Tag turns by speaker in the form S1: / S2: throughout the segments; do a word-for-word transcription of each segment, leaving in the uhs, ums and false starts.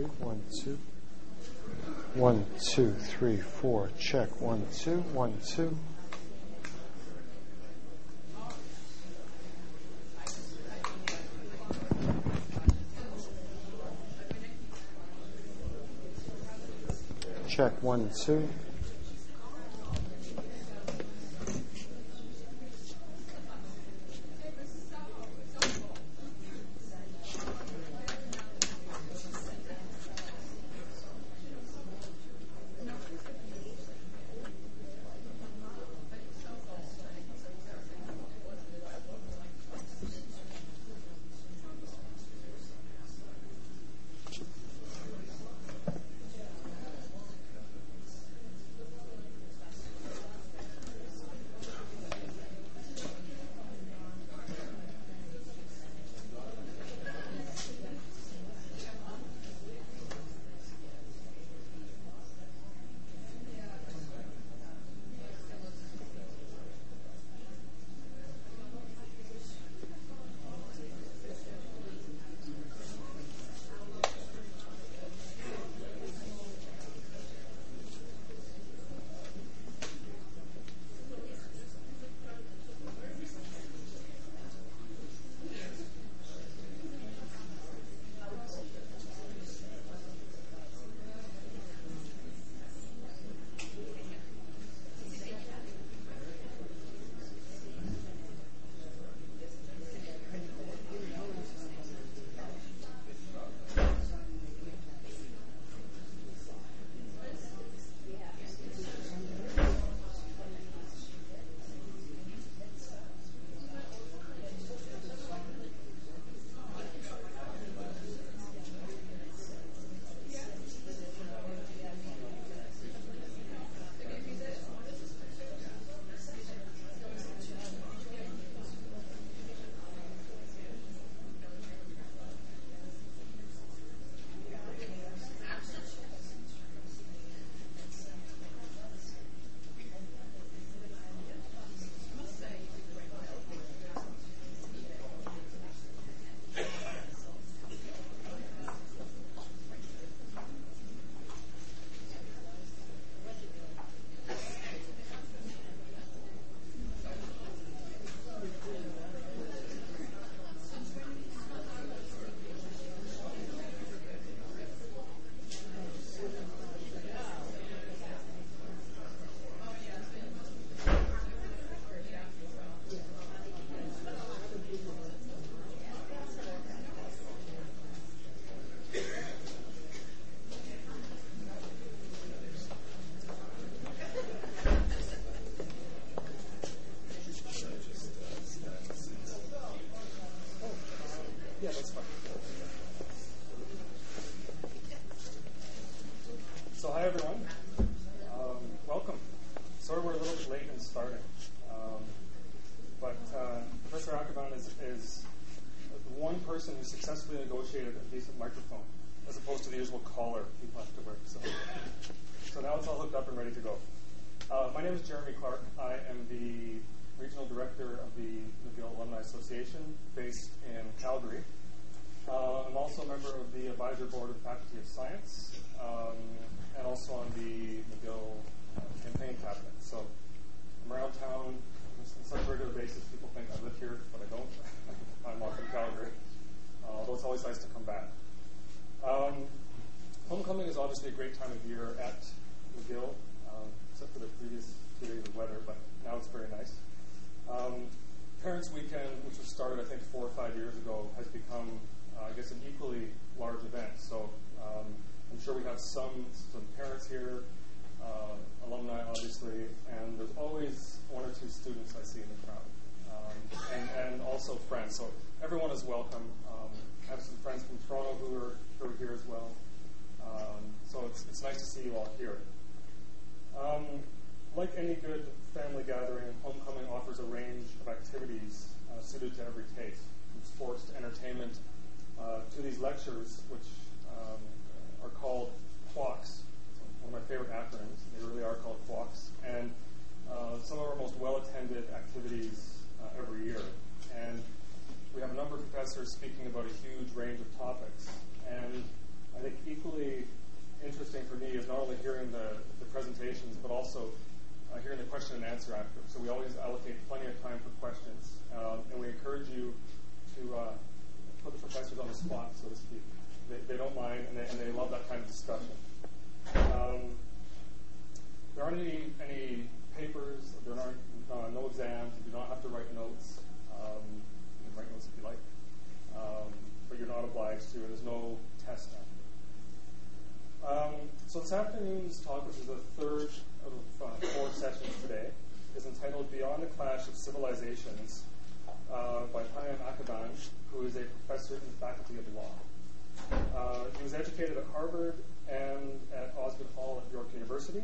S1: one, two. One, two, three, four. Check. One, two, one, two. Check. One, two.
S2: So hi everyone, um, welcome. Sorry we're a little bit late in starting, um, but uh, Professor Akhavan is, is the one person who successfully negotiated a decent microphone, as opposed to the usual collar people have to wear. So, so now it's all hooked up and ready to go. Uh, my name is Jeremy Clark. I am the Regional Director of the McGill Alumni Association, based in Calgary. Uh, I'm also a member of the Advisory Board of the Faculty of Science, um, and also on the McGill uh, Campaign Cabinet. So I'm around town on such a regular basis. People think I live here, but I don't. I'm off in Calgary, uh, although it's always nice to come back. Um, homecoming is obviously a great time of year at McGill, um, except for the previous two days of weather, but now it's very nice. Um, Parents' Weekend, which was started, I think, four or five years ago, has become, uh, I guess, an equally large event. So um, I'm sure we have some some parents here, uh, alumni, obviously, and there's always one or two students I see in the crowd, um, and, and also friends. So everyone is welcome. Um, I have some friends from Toronto who are, who are here as well. Um, so it's, it's nice to see you all here. Um, Like any good family gathering, homecoming offers a range of activities uh, suited to every taste, from sports to entertainment, uh, to these lectures, which um, are called QUOCs, one of my favorite acronyms. They really are called QUOCs, and uh, some of our most well-attended activities uh, every year. And we have a number of professors speaking about a huge range of topics, and I think equally interesting for me is not only hearing the, the presentations, but also uh, hearing the question and answer after. So we always allocate plenty of time for questions, um, and we encourage you to uh, put the professors on the spot, so to speak. They, they don't mind, and they, and they love that kind of discussion. Um, there aren't any, any papers, there aren't uh, no exams, you do not have to write notes. Um, you can write notes if you like, um, but you're not obliged to, and there's no test after. Um, so this afternoon's talk, which is the third of uh, four sessions today, is entitled Beyond the Clash of Civilizations uh, by Payam Akhavan, who is a professor in the Faculty of Law. Uh, he was educated at Harvard and at Osgoode Hall at York University,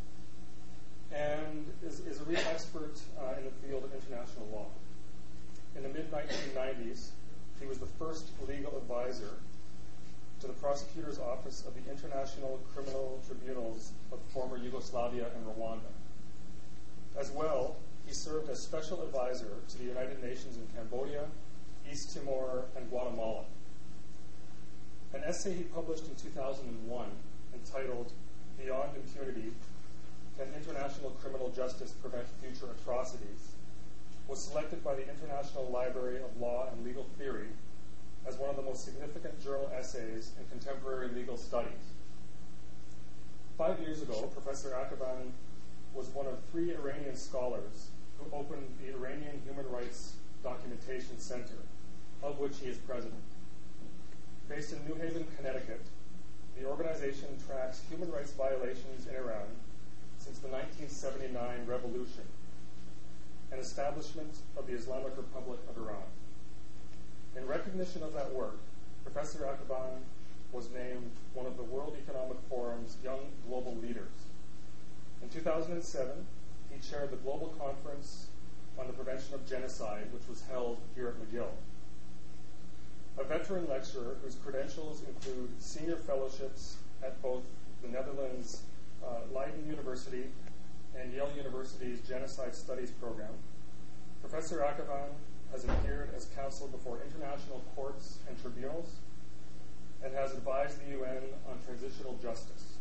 S2: and is, is a real expert uh, in the field of international law. In the mid nineteen nineties, he was the first legal advisor to the Prosecutor's Office of the International Criminal Tribunals of former Yugoslavia and Rwanda. As well, he served as special advisor to the United Nations in Cambodia, East Timor, and Guatemala. An essay he published in two thousand one entitled Beyond Impunity, Can International Criminal Justice Prevent Future Atrocities, was selected by the International Library of Law and Legal Theory as one of the most significant journal essays in contemporary legal studies. Five years ago, Professor Akhavan was one of three Iranian scholars who opened the Iranian Human Rights Documentation Center, of which he is president. Based in New Haven, Connecticut, the organization tracks human rights violations in Iran since the nineteen seventy-nine revolution and establishment of the Islamic Republic of Iran. In recognition of that work, Professor Akhavan was named one of the World Economic Forum's Young Global Leaders. In two thousand seven, he chaired the Global Conference on the Prevention of Genocide, which was held here at McGill. A veteran lecturer whose credentials include senior fellowships at both the Netherlands uh, Leiden University and Yale University's Genocide Studies program, Professor Akhavan has appeared as counsel before international courts and tribunals and has advised the U N on transitional justice.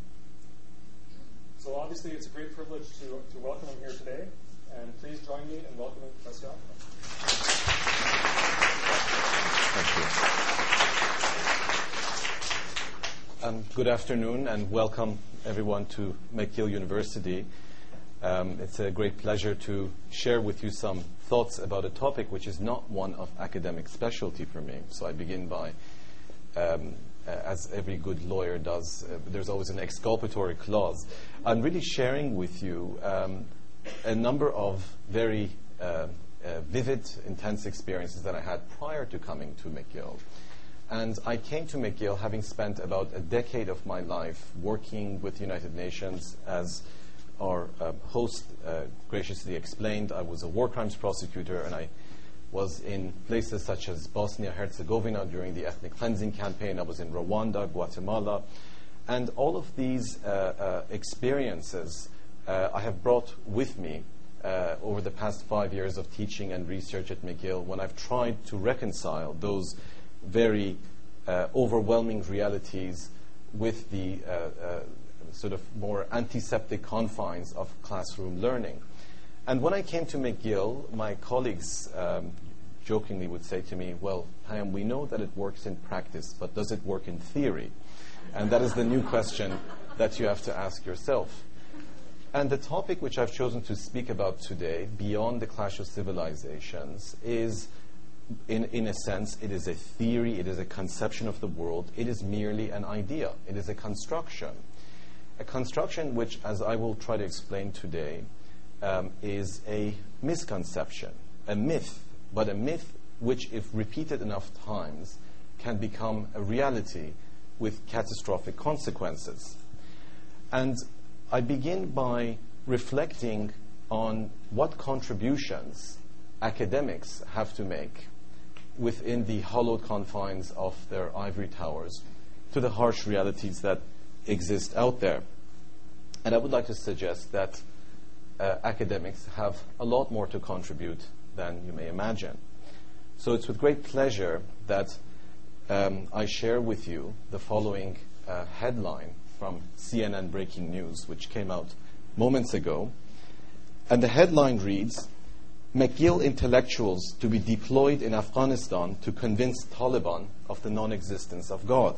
S2: So obviously it's a great privilege to, to welcome him here today, and please join me in welcoming Professor Akhavan.
S3: Thank you. Um, good afternoon and welcome everyone to McGill University. Um, it's a great pleasure to share with you some thoughts about a topic which is not one of academic specialty for me. So I begin by, um, uh, as every good lawyer does, uh, there's always an exculpatory clause. I'm really sharing with you um, a number of very uh, uh, vivid, intense experiences that I had prior to coming to McGill. And I came to McGill having spent about a decade of my life working with the United Nations. As our uh, host uh, graciously explained, I was a war crimes prosecutor, and I was in places such as Bosnia-Herzegovina during the ethnic cleansing campaign. I was in Rwanda, Guatemala. And all of these uh, uh, experiences uh, I have brought with me uh, over the past five years of teaching and research at McGill when I've tried to reconcile those very uh, overwhelming realities with the uh, uh, sort of more antiseptic confines of classroom learning. And when I came to McGill, my colleagues um, jokingly would say to me, well, Payam, we know that it works in practice, but does it work in theory? And that is the new question that you have to ask yourself. And the topic which I've chosen to speak about today, Beyond the Clash of Civilizations, is In, in a sense, it is a theory, it is a conception of the world, it is merely an idea, it is a construction. A construction which, as I will try to explain today, um, is a misconception, a myth, but a myth which, if repeated enough times, can become a reality with catastrophic consequences. And I begin by reflecting on what contributions academics have to make within the hollowed confines of their ivory towers to the harsh realities that exist out there. And I would like to suggest that uh, academics have a lot more to contribute than you may imagine. So it's with great pleasure that um, I share with you the following uh, headline from C N N Breaking News, which came out moments ago. And the headline reads, McGill intellectuals to be deployed in Afghanistan to convince Taliban of the non-existence of God.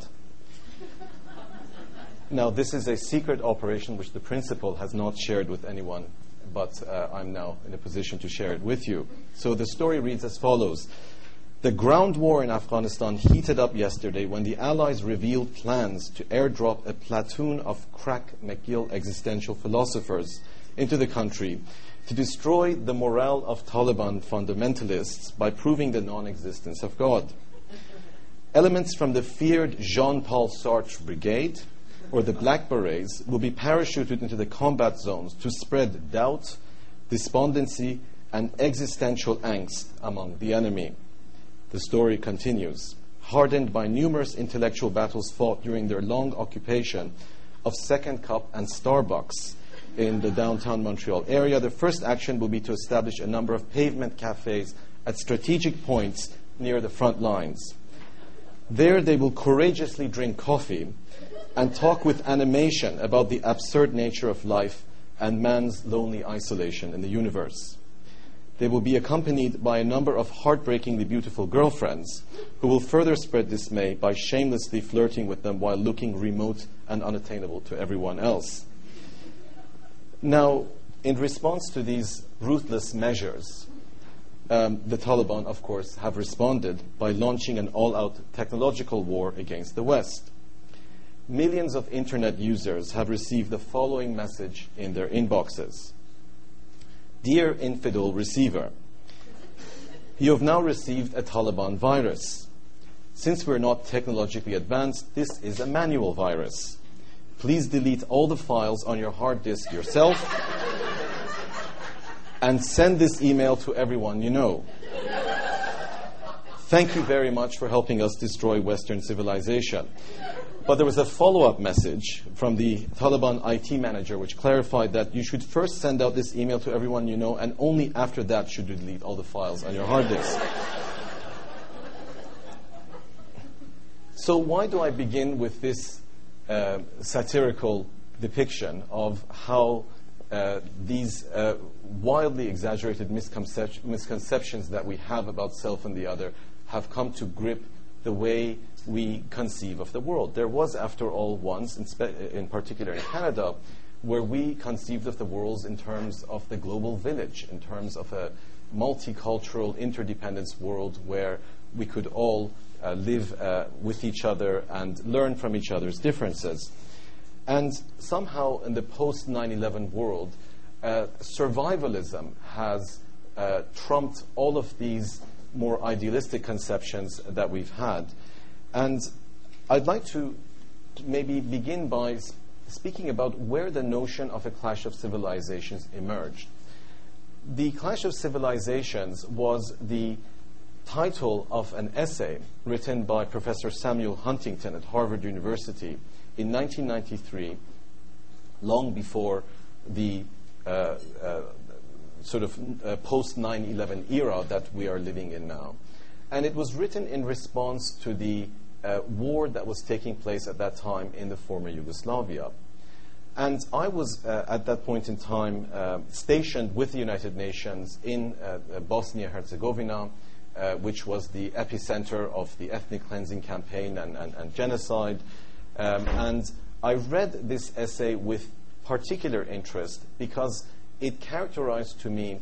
S3: Now, this is a secret operation which the principal has not shared with anyone, but uh, I'm now in a position to share it with you. So the story reads as follows. The ground war in Afghanistan heated up yesterday when the Allies revealed plans to airdrop a platoon of crack McGill existential philosophers into the country to destroy the morale of Taliban fundamentalists by proving the non-existence of God. Elements from the feared Jean-Paul Sartre Brigade or the Black Berets will be parachuted into the combat zones to spread doubt, despondency, and existential angst among the enemy. The story continues. Hardened by numerous intellectual battles fought during their long occupation of Second Cup and Starbucks in the downtown Montreal area, the first action will be to establish a number of pavement cafes at strategic points near the front lines. There they will courageously drink coffee and talk with animation about the absurd nature of life and man's lonely isolation in the universe. They will be accompanied by a number of heartbreakingly beautiful girlfriends who will further spread dismay by shamelessly flirting with them while looking remote and unattainable to everyone else. Now, in response to these ruthless measures, um, the Taliban, of course, have responded by launching an all-out technological war against the West. Millions of internet users have received the following message in their inboxes. Dear infidel receiver, you have now received a Taliban virus. Since we're not technologically advanced, this is a manual virus. Please delete all the files on your hard disk yourself and send this email to everyone you know. Thank you very much for helping us destroy Western civilization. But there was a follow-up message from the Taliban I T manager which clarified that you should first send out this email to everyone you know, and only after that should you delete all the files on your hard disk. So why do I begin with this uh, satirical depiction of how uh, these uh, wildly exaggerated misconcep- misconceptions that we have about self and the other have come to grip the way we conceive of the world? There was, after all, once, in, spe- in particular in Canada, where we conceived of the world in terms of the global village, in terms of a multicultural, interdependence world where we could all uh, live uh, with each other and learn from each other's differences. And somehow in the post nine eleven world, uh, survivalism has uh, trumped all of these more idealistic conceptions that we've had. And I'd like to maybe begin by sp- speaking about where the notion of a clash of civilizations emerged. The Clash of Civilizations was the title of an essay written by Professor Samuel Huntington at Harvard University in nineteen ninety-three, long before the uh, uh, sort of uh, post nine eleven era that we are living in now. And it was written in response to the uh, war that was taking place at that time in the former Yugoslavia. And I was, uh, at that point in time, uh, stationed with the United Nations in uh, uh, Bosnia-Herzegovina, uh, which was the epicenter of the ethnic cleansing campaign and, and, and genocide. Um, and I read this essay with particular interest because it characterized to me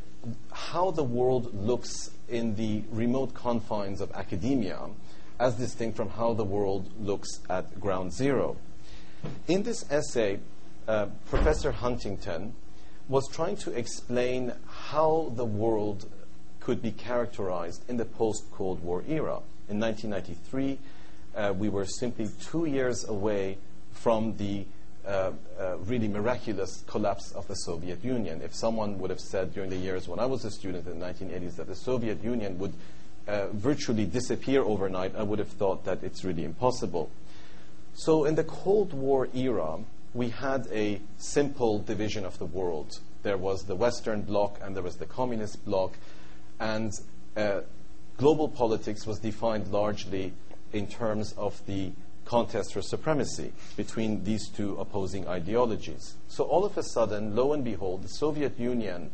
S3: how the world looks in the remote confines of academia, as distinct from how the world looks at ground zero. In this essay, uh, Professor Huntington was trying to explain how the world could be characterized in the post-Cold War era. In nineteen ninety-three, uh, we were simply two years away from the Uh, uh, really miraculous collapse of the Soviet Union. If someone would have said during the years when I was a student in the nineteen eighties that the Soviet Union would uh, virtually disappear overnight, I would have thought that it's really impossible. So in the Cold War era, we had a simple division of the world. There was the Western Bloc and there was the Communist Bloc, and uh, global politics was defined largely in terms of the contest for supremacy between these two opposing ideologies. So all of a sudden, lo and behold, the Soviet Union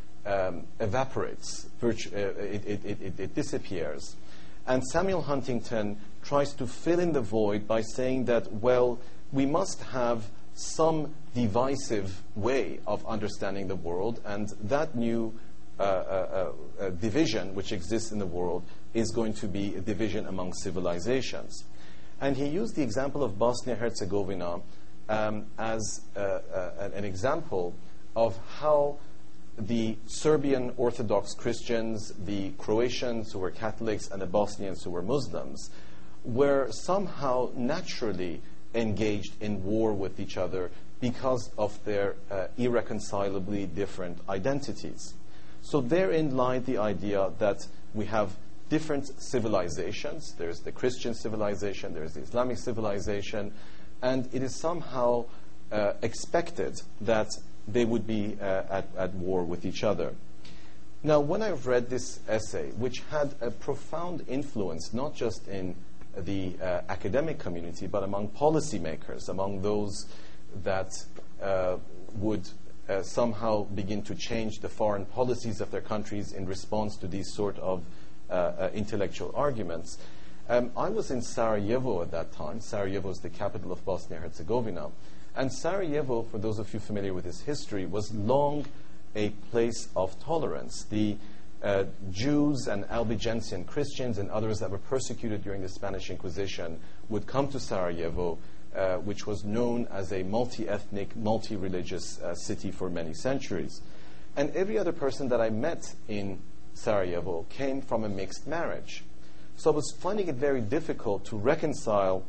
S3: um, evaporates, virtu- uh, it, it, it, it, it disappears. And Samuel Huntington tries to fill in the void by saying that, well, we must have some divisive way of understanding the world, and that new uh, uh, uh, division which exists in the world is going to be a division among civilizations. And he used the example of Bosnia-Herzegovina um, as uh, uh, an example of how the Serbian Orthodox Christians, the Croatians who were Catholics, and the Bosnians who were Muslims were somehow naturally engaged in war with each other because of their uh, irreconcilably different identities. So therein lied the idea that we have different civilizations. There's the Christian civilization, there's the Islamic civilization, and it is somehow uh, expected that they would be uh, at, at war with each other. Now, when I've read this essay, which had a profound influence not just in the uh, academic community, but among policymakers, among those that uh, would uh, somehow begin to change the foreign policies of their countries in response to these sort of uh, uh, intellectual arguments. Um, I was in Sarajevo at that time. Sarajevo is the capital of Bosnia-Herzegovina. And Sarajevo, for those of you familiar with its history, was long a place of tolerance. The uh, Jews and Albigensian Christians and others that were persecuted during the Spanish Inquisition would come to Sarajevo, uh, which was known as a multi-ethnic, multi-religious uh, city for many centuries. And every other person that I met in Sarajevo came from a mixed marriage. So I was finding it very difficult to reconcile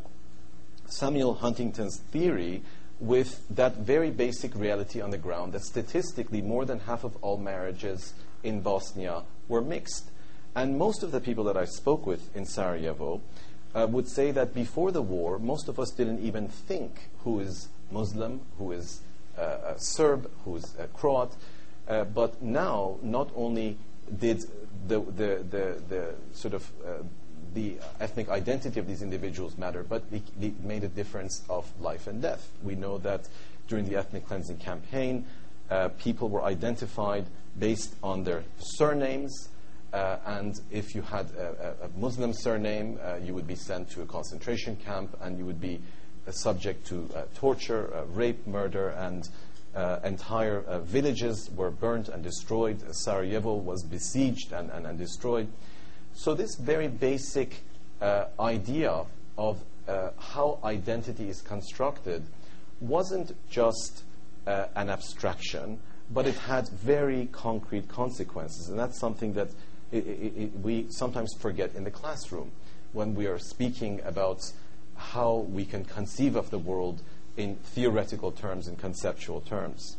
S3: Samuel Huntington's theory with that very basic reality on the ground, that statistically more than half of all marriages in Bosnia were mixed. And most of the people that I spoke with in Sarajevo uh, would say that before the war, most of us didn't even think who is Muslim, who is uh, a Serb, who is a Croat. Uh, but now, not only did the, the, the, the sort of uh, the ethnic identity of these individuals matter, but it, it made a difference of life and death. We know that during the ethnic cleansing campaign, uh, people were identified based on their surnames, uh, and if you had a, a, a Muslim surname, uh, you would be sent to a concentration camp, and you would be uh, subject to uh, torture, uh, rape, murder, and uh, entire uh, villages were burnt and destroyed. Sarajevo was besieged and, and, and destroyed. So this very basic uh, idea of uh, how identity is constructed wasn't just uh, an abstraction, but it had very concrete consequences. And that's something that it, it, it, we sometimes forget in the classroom when we are speaking about how we can conceive of the world in theoretical terms and conceptual terms.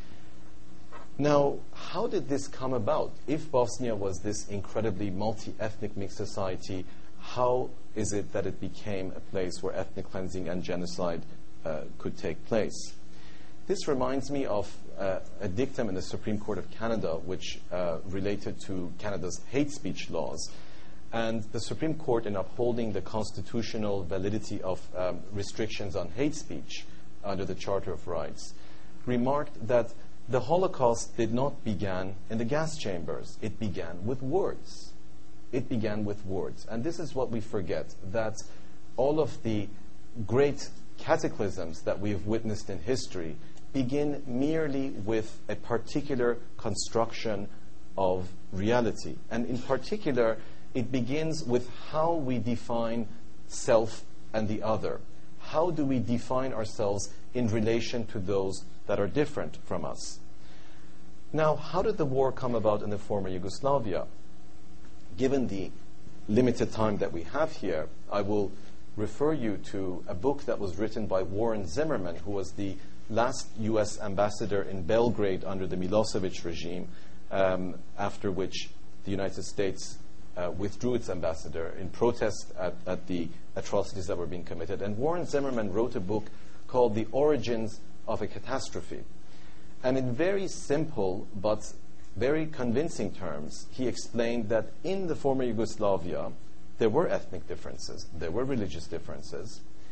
S3: Now, how did this come about? If Bosnia was this incredibly multi-ethnic mixed society, how is it that it became a place where ethnic cleansing and genocide uh, could take place? This reminds me of uh, a dictum in the Supreme Court of Canada, which uh, related to Canada's hate speech laws. And the Supreme Court, in upholding the constitutional validity of um, restrictions on hate speech under the Charter of Rights, remarked that the Holocaust did not begin in the gas chambers. It began with words. It began with words. And this is what we forget, that all of the great cataclysms that we have witnessed in history begin merely with a particular construction of reality. And in particular, it begins with how we define self and the other. How do we define ourselves in relation to those that are different from us? Now, how did the war come about in the former Yugoslavia? Given the limited time that we have here, I will refer you to a book that was written by Warren Zimmerman, who was the last U S ambassador in Belgrade under the Milosevic regime, um, after which the United States uh, withdrew its ambassador in protest at, at the atrocities that were being committed. And Warren Zimmerman wrote a book called The Origins of a Catastrophe. And in very simple but very convincing terms, he explained that in the former Yugoslavia, there were ethnic differences, there were religious differences,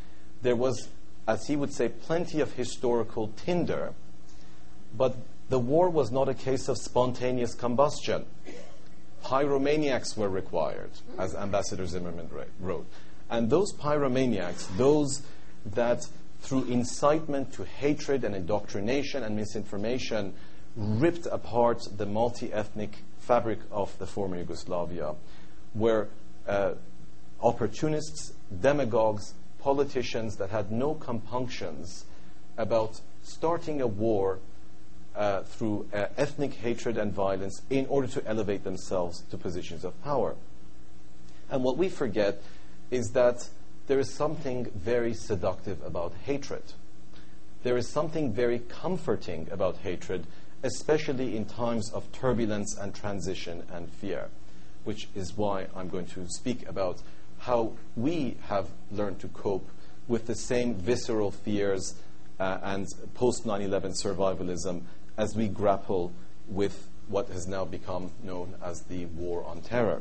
S3: there was, as he would say, plenty of historical tinder, but the war was not a case of spontaneous combustion. Pyromaniacs were required, as Ambassador Zimmerman wrote. And those pyromaniacs, those that through incitement to hatred and indoctrination and misinformation ripped apart the multi-ethnic fabric of the former Yugoslavia, were uh, opportunists, demagogues, politicians that had no compunctions about starting a war uh, through uh, ethnic hatred and violence in order to elevate themselves to positions of power. And what we forget is that there is something very seductive about hatred. There is something very comforting about hatred, especially in times of turbulence and transition and fear, which is why I'm going to speak about how we have learned to cope with the same visceral fears uh, and post nine eleven survivalism as we grapple with what has now become known as the War on Terror.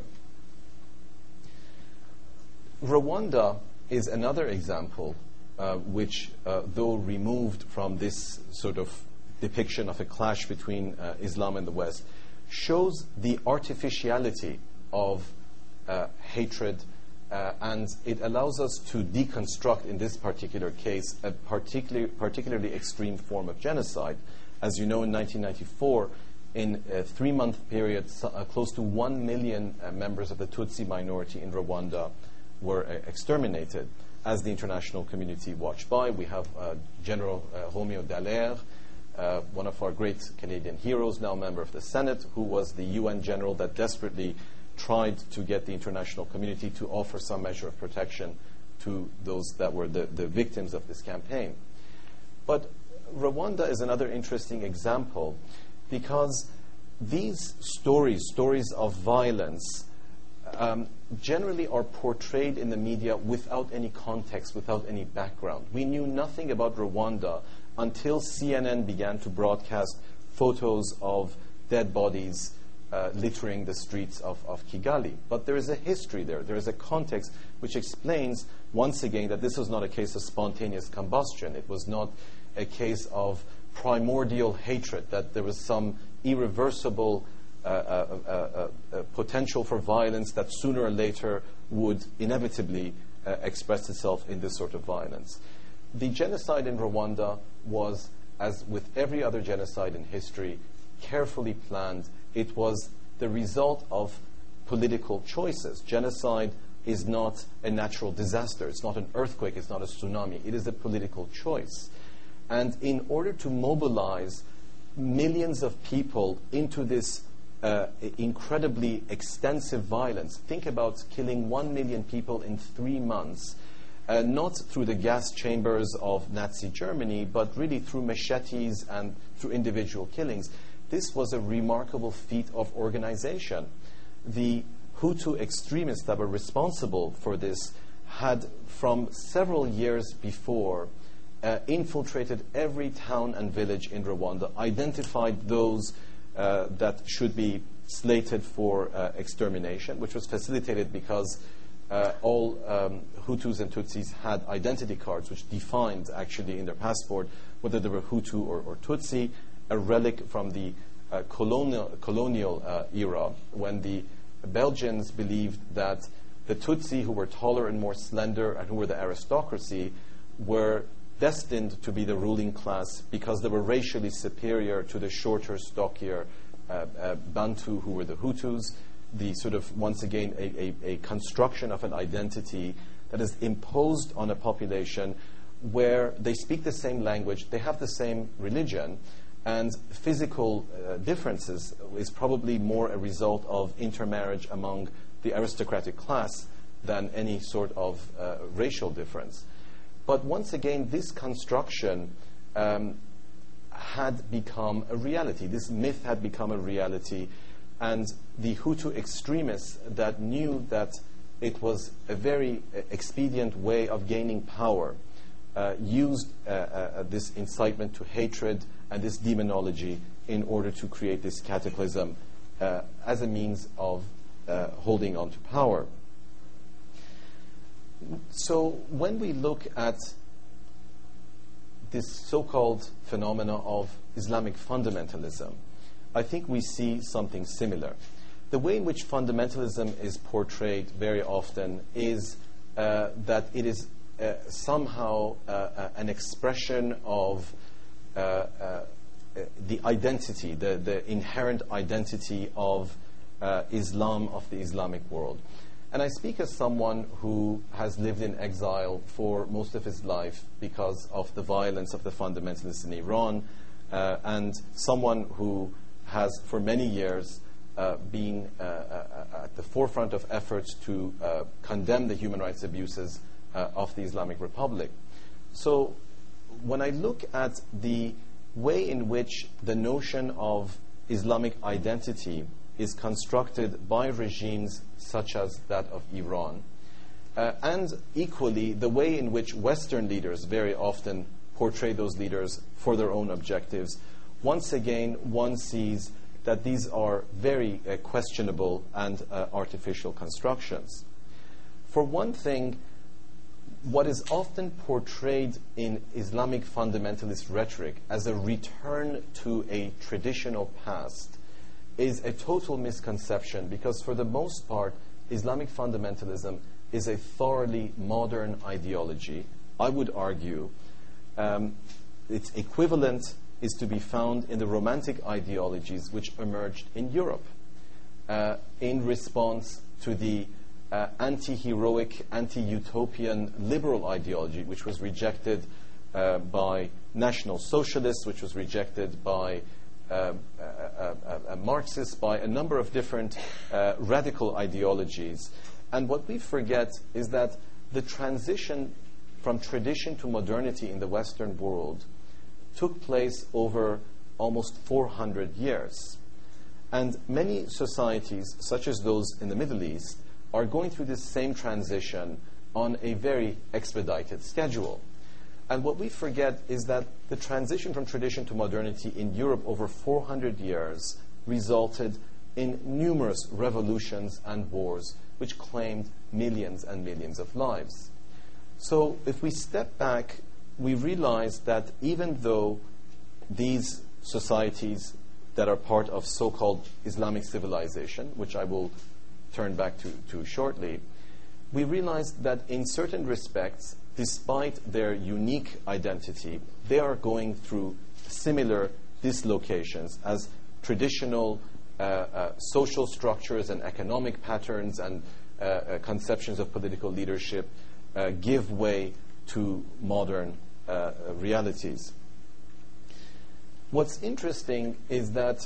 S3: Rwanda is another example uh, which, uh, though removed from this sort of depiction of a clash between uh, Islam and the West, shows the artificiality of uh, hatred, uh, and it allows us to deconstruct, in this particular case, a particular, particularly extreme form of genocide. As you know, in nineteen ninety-four, in a three-month period, so, uh, close to one million uh, members of the Tutsi minority in Rwanda were uh, exterminated. As the international community watched by, we have uh, General uh, Romeo Dallaire, uh, one of our great Canadian heroes, now a member of the Senate, who was the U N general that desperately tried to get the international community to offer some measure of protection to those that were the, the victims of this campaign. But Rwanda is another interesting example because these stories, stories of violence, Um, generally are portrayed in the media without any context, without any background. We knew nothing about Rwanda until C N N began to broadcast photos of dead bodies uh, littering the streets of, of Kigali. But there is a history there. There is a context which explains, once again, that this was not a case of spontaneous combustion. It was not a case of primordial hatred, that there was some irreversible Uh, uh, uh, uh, uh, potential for violence that sooner or later would inevitably uh, express itself in this sort of violence. The genocide in Rwanda was, as with every other genocide in history, carefully planned. It was the result of political choices. Genocide is not a natural disaster. It's not an earthquake. It's not a tsunami. It is a political choice. And in order to mobilize millions of people into this Uh, incredibly extensive violence. Think about killing one million people in three months, uh, not through the gas chambers of Nazi Germany, but really through machetes and through individual killings. This was a remarkable feat of organization. The Hutu extremists that were responsible for this had, from several years before, uh, infiltrated every town and village in Rwanda, identified those Uh, that should be slated for uh, extermination, which was facilitated because uh, all um, Hutus and Tutsis had identity cards which defined actually in their passport whether they were Hutu or, or Tutsi, a relic from the uh, colonial, colonial uh, era when the Belgians believed that the Tutsi, who were taller and more slender and who were the aristocracy, were destined to be the ruling class because they were racially superior to the shorter, stockier uh, uh, Bantu, who were the Hutus. The sort of, once again, a, a, a construction of an identity that is imposed on a population where they speak the same language, they have the same religion, and physical uh, differences is probably more a result of intermarriage among the aristocratic class than any sort of uh, racial difference. But once again, this construction um, had become a reality. This myth had become a reality. And the Hutu extremists that knew that it was a very uh, expedient way of gaining power uh, used uh, uh, this incitement to hatred and this demonology in order to create this cataclysm uh, as a means of uh, holding on to power. So when we look at this so-called phenomena of Islamic fundamentalism, I think we see something similar. The way in which fundamentalism is portrayed very often is uh, that it is uh, somehow uh, uh, an expression of uh, uh, the identity, the, the inherent identity of uh, Islam, of the Islamic world. And I speak as someone who has lived in exile for most of his life because of the violence of the fundamentalists in Iran, uh, and someone who has for many years uh, been uh, uh, at the forefront of efforts to uh, condemn the human rights abuses uh, of the Islamic Republic. So when I look at the way in which the notion of Islamic identity is constructed by regimes such as that of Iran, uh, and equally the way in which Western leaders very often portray those leaders for their own objectives, once again one sees that these are very uh, questionable and uh, artificial constructions. For one thing, what is often portrayed in Islamic fundamentalist rhetoric as a return to a traditional past is a total misconception, because for the most part, Islamic fundamentalism is a thoroughly modern ideology. I would argue um, its equivalent is to be found in the romantic ideologies which emerged in Europe uh, in response to the uh, anti-heroic, anti-utopian liberal ideology, which was rejected uh, by National Socialists, which was rejected by Uh, uh, uh, uh, Marxists, by a number of different uh, radical ideologies. And what we forget is that the transition from tradition to modernity in the Western world took place over almost four hundred years. And many societies, such as those in the Middle East, are going through this same transition on a very expedited schedule. And what we forget is that the transition from tradition to modernity in Europe over four hundred years resulted in numerous revolutions and wars which claimed millions and millions of lives. So if we step back, we realize that even though these societies that are part of so-called Islamic civilization, which I will turn back to, to shortly, we realize that in certain respects, despite their unique identity, they are going through similar dislocations as traditional uh, uh, social structures and economic patterns and uh, uh, conceptions of political leadership uh, give way to modern uh, realities. What's interesting is that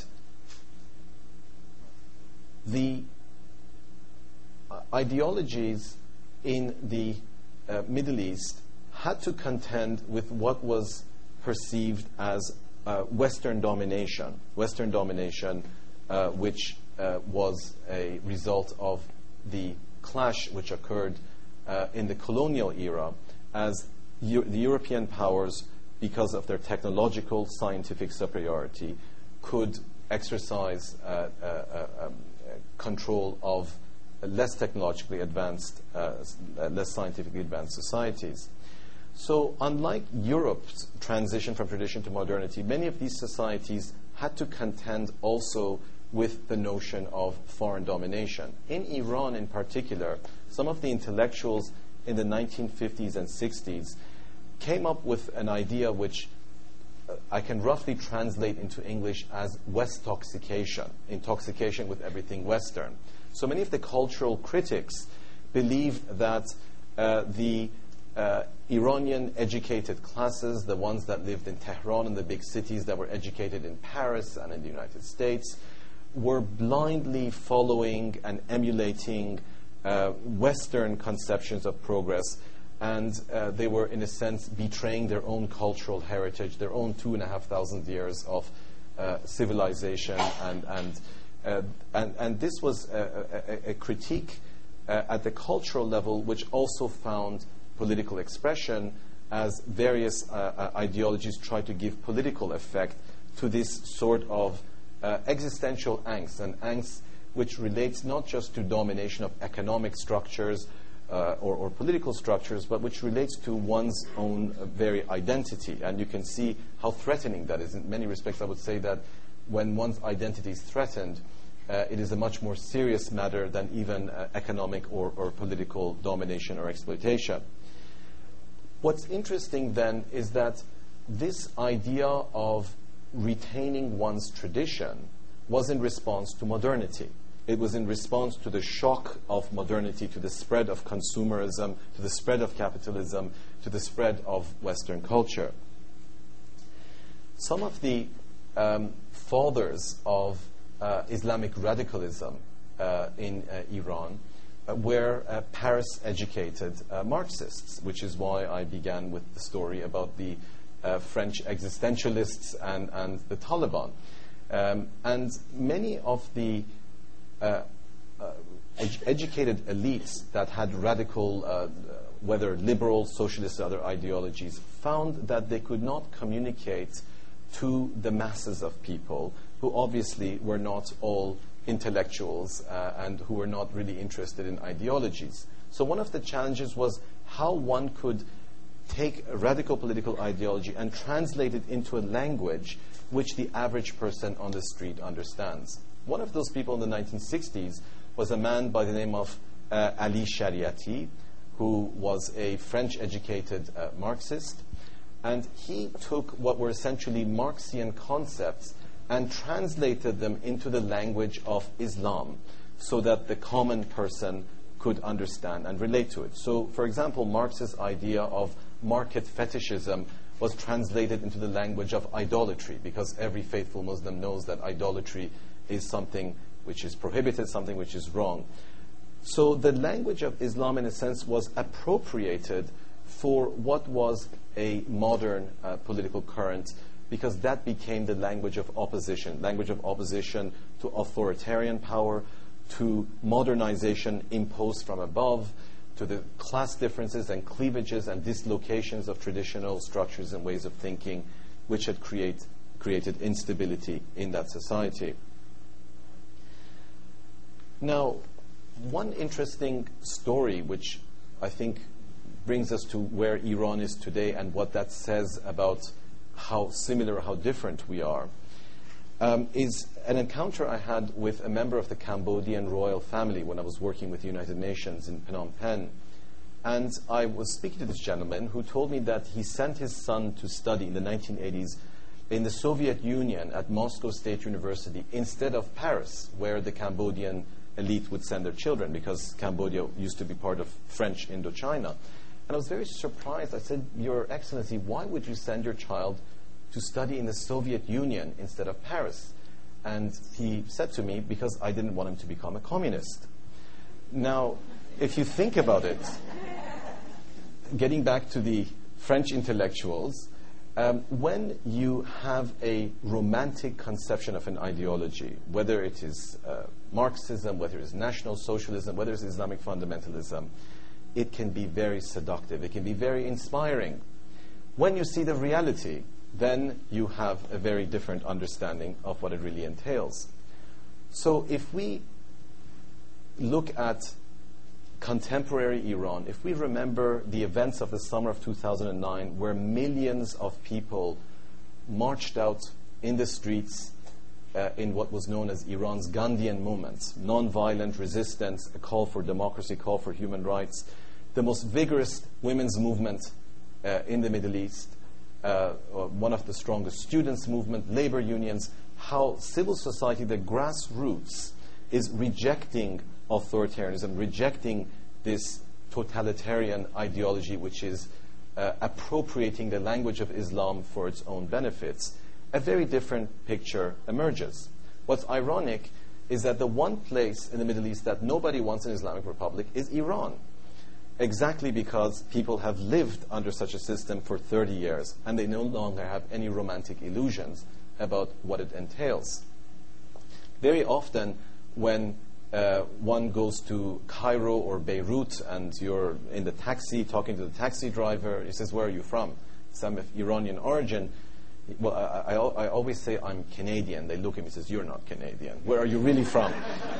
S3: the uh, ideologies in the Uh, Middle East had to contend with what was perceived as uh, Western domination, Western domination uh, which uh, was a result of the clash which occurred uh, in the colonial era as Eu- the European powers, because of their technological, scientific superiority, could exercise uh, uh, uh, um, control of less technologically advanced, uh, less scientifically advanced societies. So unlike Europe's transition from tradition to modernity, many of these societies had to contend also with the notion of foreign domination. In Iran in particular, some of the intellectuals in the nineteen fifties and sixties came up with an idea which uh, I can roughly translate into English as Westoxication, intoxication with everything Western. So many of the cultural critics believe that uh, the uh, Iranian educated classes, the ones that lived in Tehran and the big cities, that were educated in Paris and in the United States, were blindly following and emulating uh, Western conceptions of progress, and uh, they were, in a sense, betraying their own cultural heritage, their own two and a half thousand years of uh, civilization and and. Uh, and, and this was a, a, a critique uh, at the cultural level, which also found political expression as various uh, uh, ideologies try to give political effect to this sort of uh, existential angst, and angst which relates not just to domination of economic structures, uh, or, or political structures, but which relates to one's own uh, very identity. And you can see how threatening that is. In many respects, I would say that when one's identity is threatened, uh, it is a much more serious matter than even uh, economic or, or political domination or exploitation. What's interesting then is that this idea of retaining one's tradition was in response to modernity. It was in response to the shock of modernity, to the spread of consumerism, to the spread of capitalism, to the spread of Western culture. Some of the um, fathers of uh, Islamic radicalism uh, in uh, Iran uh, were uh, Paris-educated uh, Marxists, which is why I began with the story about the uh, French existentialists and, and the Taliban. Um, and many of the Uh, uh, ed- educated elites that had radical, uh, whether liberal, socialist, or other ideologies, found that they could not communicate to the masses of people who obviously were not all intellectuals uh, and who were not really interested in ideologies. So one of the challenges was how one could take a radical political ideology and translate it into a language which the average person on the street understands. One of those people in the nineteen sixties was a man by the name of uh, Ali Shariati, who was a French-educated uh, Marxist. And he took what were essentially Marxian concepts and translated them into the language of Islam so that the common person could understand and relate to it. So, for example, Marx's idea of market fetishism was translated into the language of idolatry, because every faithful Muslim knows that idolatry is something which is prohibited, something which is wrong. So the language of Islam, in a sense, was appropriated for what was a modern uh, political current, because that became the language of opposition, language of opposition to authoritarian power, to modernization imposed from above, to the class differences and cleavages and dislocations of traditional structures and ways of thinking, which had create, created instability in that society. Now, one interesting story which I think brings us to where Iran is today and what that says about how similar, how different we are, um, is an encounter I had with a member of the Cambodian royal family when I was working with the United Nations in Phnom Penh. And I was speaking to this gentleman who told me that he sent his son to study in the nineteen eighties in the Soviet Union at Moscow State University instead of Paris, where the Cambodian elite would send their children, because Cambodia used to be part of French Indochina. And I was very surprised. I said, Your Excellency, why would you send your child to study in the Soviet Union instead of Paris? And he said to me, because I didn't want him to become a communist. Now, if you think about it, getting back to the French intellectuals, Um, when you have a romantic conception of an ideology, whether it is uh, Marxism, whether it is National Socialism, whether it is Islamic fundamentalism, it can be very seductive. It can be very inspiring. When you see the reality, then you have a very different understanding of what it really entails. So if we look at contemporary Iran, if we remember the events of the summer of two thousand nine, where millions of people marched out in the streets uh, in what was known as Iran's Gandhian movement, non-violent resistance, a call for democracy, call for human rights, the most vigorous women's movement uh, in the Middle East, uh, one of the strongest students' movement, labor unions, how civil society, the grassroots, is rejecting authoritarianism, rejecting this totalitarian ideology which is uh, appropriating the language of Islam for its own benefits, a very different picture emerges. What's ironic is that the one place in the Middle East that nobody wants an Islamic Republic is Iran, exactly because people have lived under such a system for thirty years and they no longer have any romantic illusions about what it entails. Very often when Uh, one goes to Cairo or Beirut and you're in the taxi talking to the taxi driver. He says, where are you from? Some of Iranian origin. Well, I, I, I always say I'm Canadian. They look at me and says, you're not Canadian. Where are you really from?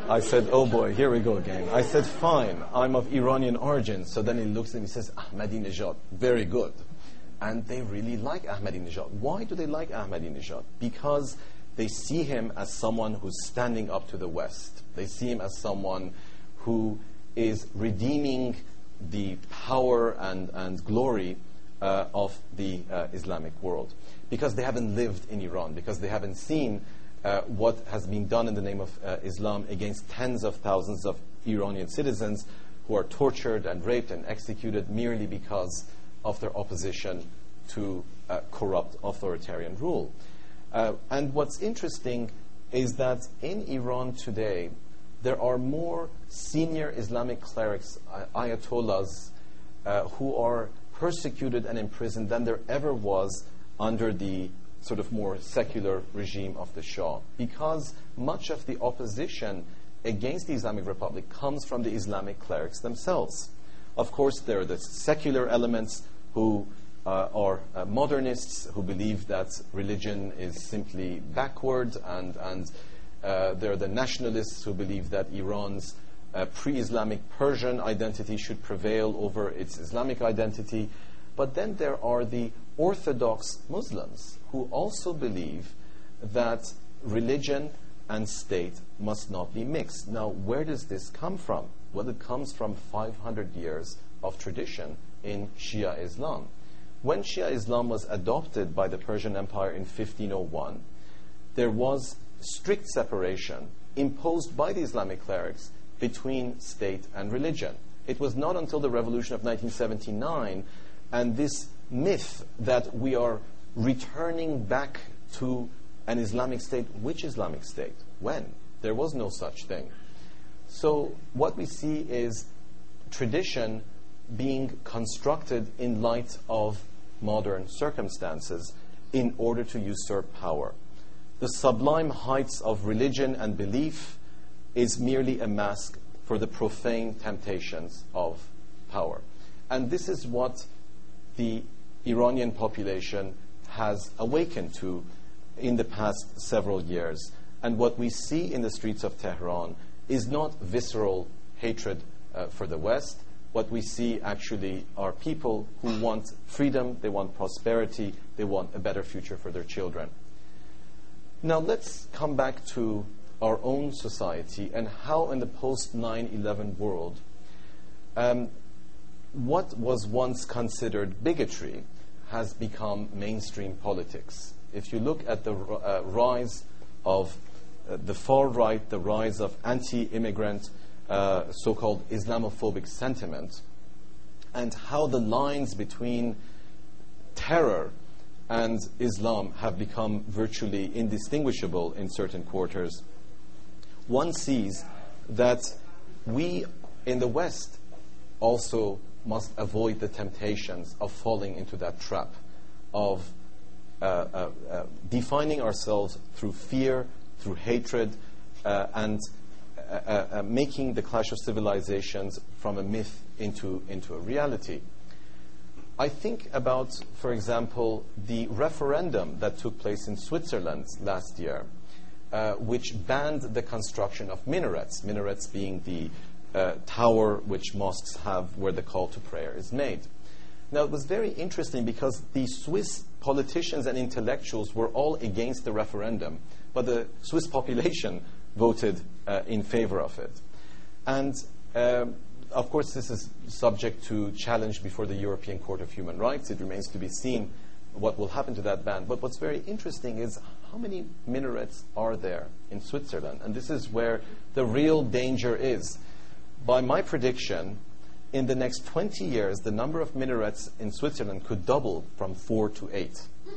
S3: I said, oh boy, here we go again. I said, fine, I'm of Iranian origin. So then he looks at me and says, Ahmadinejad, very good. And they really like Ahmadinejad. Why do they like Ahmadinejad? Because they see him as someone who's standing up to the West. They see him as someone who is redeeming the power and, and glory uh, of the uh, Islamic world. Because they haven't lived in Iran, because they haven't seen uh, what has been done in the name of uh, Islam against tens of thousands of Iranian citizens who are tortured and raped and executed merely because of their opposition to uh, corrupt authoritarian rule. Uh, and what's interesting is that in Iran today, there are more senior Islamic clerics, uh, ayatollahs, uh, who are persecuted and imprisoned than there ever was under the sort of more secular regime of the Shah. Because much of the opposition against the Islamic Republic comes from the Islamic clerics themselves. Of course, there are the secular elements who uh, are uh, modernists, who believe that religion is simply backward, and, and uh, there are the nationalists who believe that Iran's uh, pre-Islamic Persian identity should prevail over its Islamic identity. But then there are the Orthodox Muslims who also believe that religion and state must not be mixed. Now, where does this come from? Well, it comes from five hundred years of tradition in Shia Islam. When Shia Islam was adopted by the Persian Empire in fifteen oh one, there was strict separation imposed by the Islamic clerics between state and religion. It was not until the revolution of nineteen seventy-nine and this myth that we are returning back to an Islamic state. Which Islamic state? When? There was no such thing. So what we see is tradition being constructed in light of modern circumstances in order to usurp power. The sublime heights of religion and belief is merely a mask for the profane temptations of power. And this is what the Iranian population has awakened to in the past several years. And what we see in the streets of Tehran is not visceral hatred uh, for the West. What we see actually are people who want freedom, they want prosperity, they want a better future for their children. Now let's come back to our own society and how in the post nine eleven world, um, what was once considered bigotry has become mainstream politics. If you look at the uh, rise of uh, the far right, the rise of anti-immigrant, uh, so-called Islamophobic sentiment, and how the lines between terror and Islam have become virtually indistinguishable in certain quarters, one sees that we in the West also must avoid the temptations of falling into that trap of uh, uh, uh, defining ourselves through fear, through hatred, uh, and uh, uh, uh, making the clash of civilizations from a myth into, into a reality. I think about, for example, the referendum that took place in Switzerland last year, uh, which banned the construction of minarets, minarets being the uh, tower which mosques have where the call to prayer is made. Now, it was very interesting because the Swiss politicians and intellectuals were all against the referendum, but the Swiss population voted uh, in favor of it. And uh, of course, this is subject to challenge before the European Court of Human Rights. It remains to be seen what will happen to that ban. But what's very interesting is how many minarets are there in Switzerland? And this is where the real danger is. By my prediction, in the next twenty years, the number of minarets in Switzerland could double from four to eight.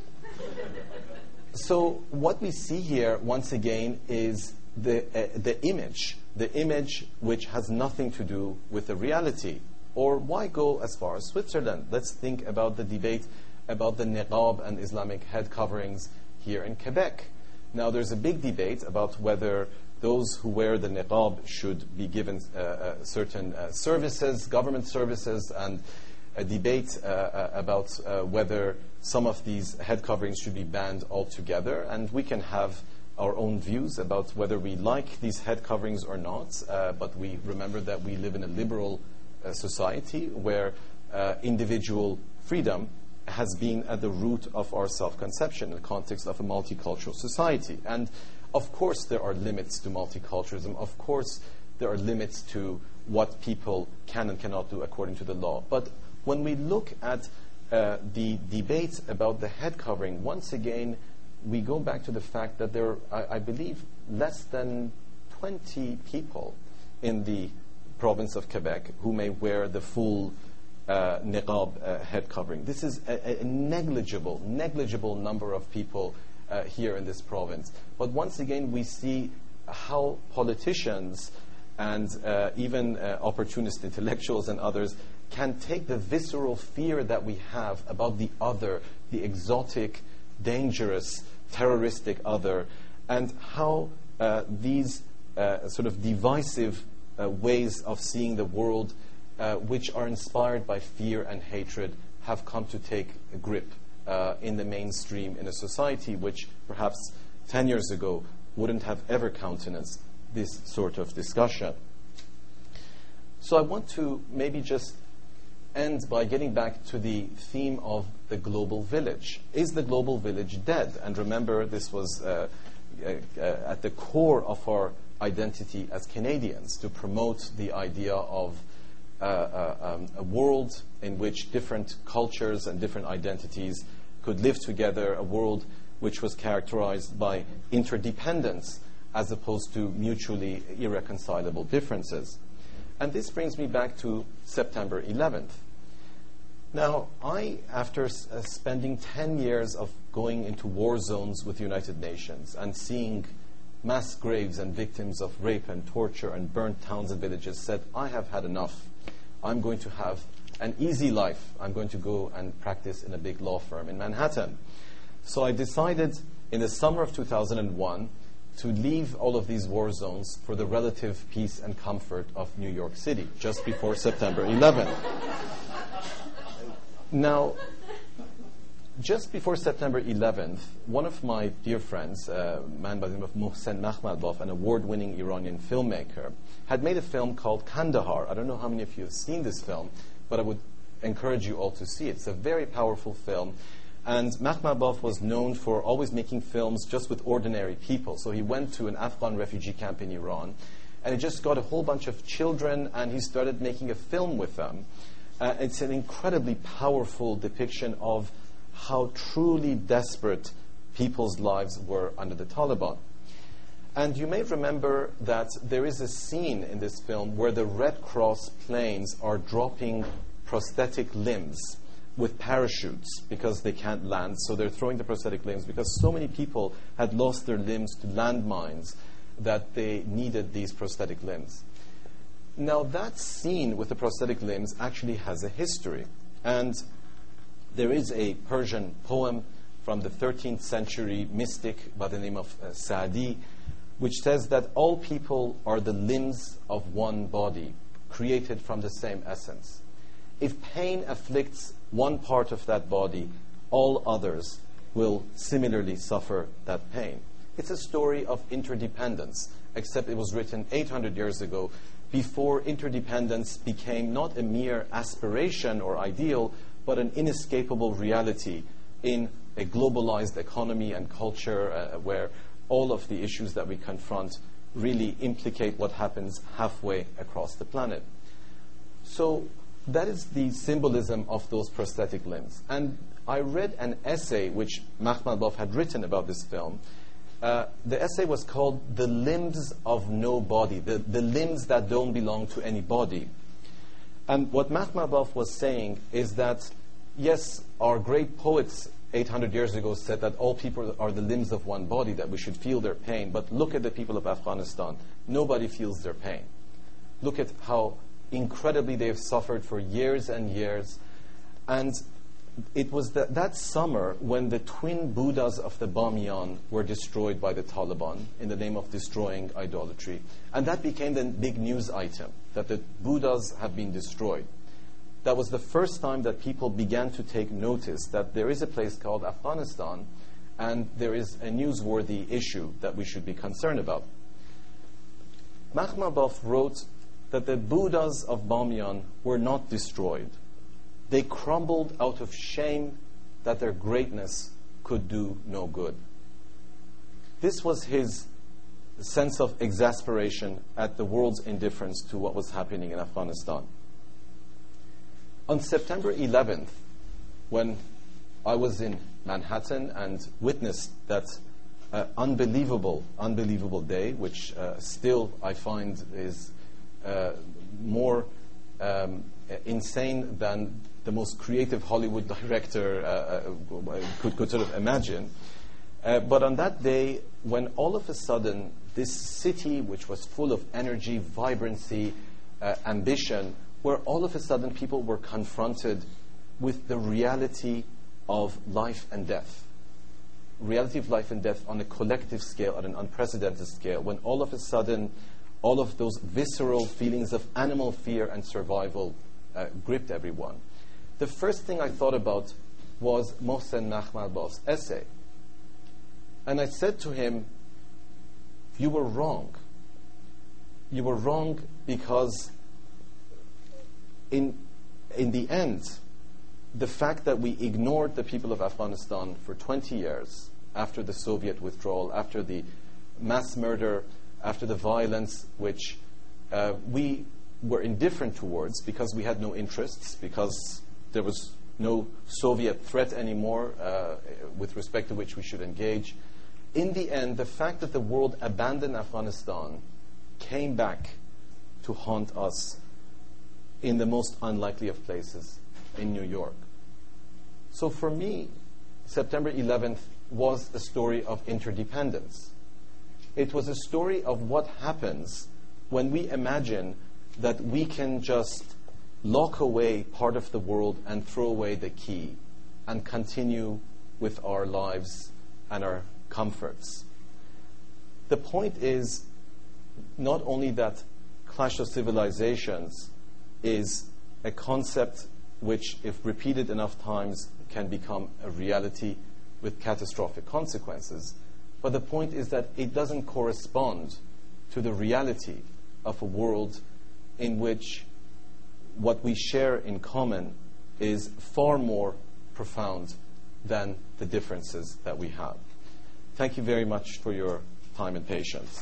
S3: So what we see here, once again, is the, uh, the image, the image which has nothing to do with the reality. Or why go as far as Switzerland? Let's think about the debate about the niqab and Islamic head coverings here in Quebec. Now, there's a big debate about whether those who wear the niqab should be given uh, uh, certain uh, services, government services, and a debate uh, uh, about uh, whether some of these head coverings should be banned altogether. And we can have our own views about whether we like these head coverings or not, uh, but we remember that we live in a liberal uh, society where uh, individual freedom has been at the root of our self-conception in the context of a multicultural society. And of course there are limits to multiculturalism. Of course there are limits to what people can and cannot do according to the law. But when we look at uh, the debate about the head covering, once again, we go back to the fact that there are, I, I believe, less than twenty people in the province of Quebec who may wear the full uh, niqab uh, head covering. This is a, a negligible, negligible number of people uh, here in this province. But once again, we see how politicians and uh, even uh, opportunist intellectuals and others can take the visceral fear that we have about the other, the exotic, dangerous, terroristic other, and how uh, these uh, sort of divisive uh, ways of seeing the world, uh, which are inspired by fear and hatred, have come to take a grip uh, in the mainstream in a society which perhaps ten years ago wouldn't have ever countenanced this sort of discussion. So I want to maybe just end by getting back to the theme of the global village. Is the global village dead? And remember, this was uh, uh, uh, at the core of our identity as Canadians, to promote the idea of uh, uh, um, a world in which different cultures and different identities could live together, a world which was characterized by interdependence as opposed to mutually irreconcilable differences. And this brings me back to September eleventh. Now, I, after s- uh, spending ten years of going into war zones with the United Nations and seeing mass graves and victims of rape and torture and burnt towns and villages, said, I have had enough. I'm going to have an easy life. I'm going to go and practice in a big law firm in Manhattan. So I decided in the summer of two thousand one to leave all of these war zones for the relative peace and comfort of New York City, just before September eleventh. Now, just before September eleventh, one of my dear friends, a man by the name of Mohsen Makhmalbaf, an award-winning Iranian filmmaker, had made a film called Kandahar. I don't know how many of you have seen this film, but I would encourage you all to see it. It's a very powerful film. And Makhmalbaf was known for always making films just with ordinary people. So he went to an Afghan refugee camp in Iran, and he just got a whole bunch of children, and he started making a film with them. Uh, it's an incredibly powerful depiction of how truly desperate people's lives were under the Taliban. And you may remember that there is a scene in this film where the Red Cross planes are dropping prosthetic limbs with parachutes because they can't land, so they're throwing the prosthetic limbs because so many people had lost their limbs to landmines that they needed these prosthetic limbs. Now, that scene with the prosthetic limbs actually has a history. And there is a Persian poem from the thirteenth century mystic by the name of uh, Sa'di, which says that all people are the limbs of one body, created from the same essence. If pain afflicts one part of that body, all others will similarly suffer that pain. It's a story of interdependence, except it was written eight hundred years ago, before interdependence became not a mere aspiration or ideal, but an inescapable reality in a globalized economy and culture uh, where all of the issues that we confront really implicate what happens halfway across the planet. So that is the symbolism of those prosthetic limbs. And I read an essay which Makhmalbaf had written about this film. Uh, the essay was called The Limbs of No Body, the, the limbs that don't belong to any body. And what Makhmalbaf was saying is that, yes, our great poets eight hundred years ago said that all people are the limbs of one body, that we should feel their pain, but look at the people of Afghanistan. Nobody feels their pain. Look at how incredibly they've suffered for years and years. And it was that, that summer when the twin Buddhas of the Bamiyan were destroyed by the Taliban in the name of destroying idolatry. And that became the big news item, that the Buddhas have been destroyed. That was the first time that people began to take notice that there is a place called Afghanistan, and there is a newsworthy issue that we should be concerned about. Makhmalbaf wrote that the Buddhas of Bamyan were not destroyed. They crumbled out of shame that their greatness could do no good. This was his sense of exasperation at the world's indifference to what was happening in Afghanistan. On September eleventh, when I was in Manhattan and witnessed that uh, unbelievable, unbelievable day, which uh, still I find is uh, more um, insane than the most creative Hollywood director uh, uh, could, could sort of imagine. Uh, but on that day, when all of a sudden this city, which was full of energy, vibrancy, uh, ambition, where all of a sudden people were confronted with the reality of life and death. Reality of life and death on a collective scale, at an unprecedented scale, when all of a sudden all of those visceral feelings of animal fear and survival uh, gripped everyone. The first thing I thought about was Mohsen Makhmalbaf's essay. And I said to him, you were wrong. You were wrong because in, in the end, the fact that we ignored the people of Afghanistan for twenty years after the Soviet withdrawal, after the mass murder, after the violence, which uh, we were indifferent towards because we had no interests, because there was no Soviet threat anymore uh, with respect to which we should engage. In the end, the fact that the world abandoned Afghanistan came back to haunt us in the most unlikely of places, in New York. So for me, September eleventh was a story of interdependence. It was a story of what happens when we imagine that we can just lock away part of the world and throw away the key and continue with our lives and our comforts. The point is not only that Clash of Civilizations is a concept which, if repeated enough times, can become a reality with catastrophic consequences, but the point is that it doesn't correspond to the reality of a world in which what we share in common is far more profound than the differences that we have. Thank you very much for your time and patience.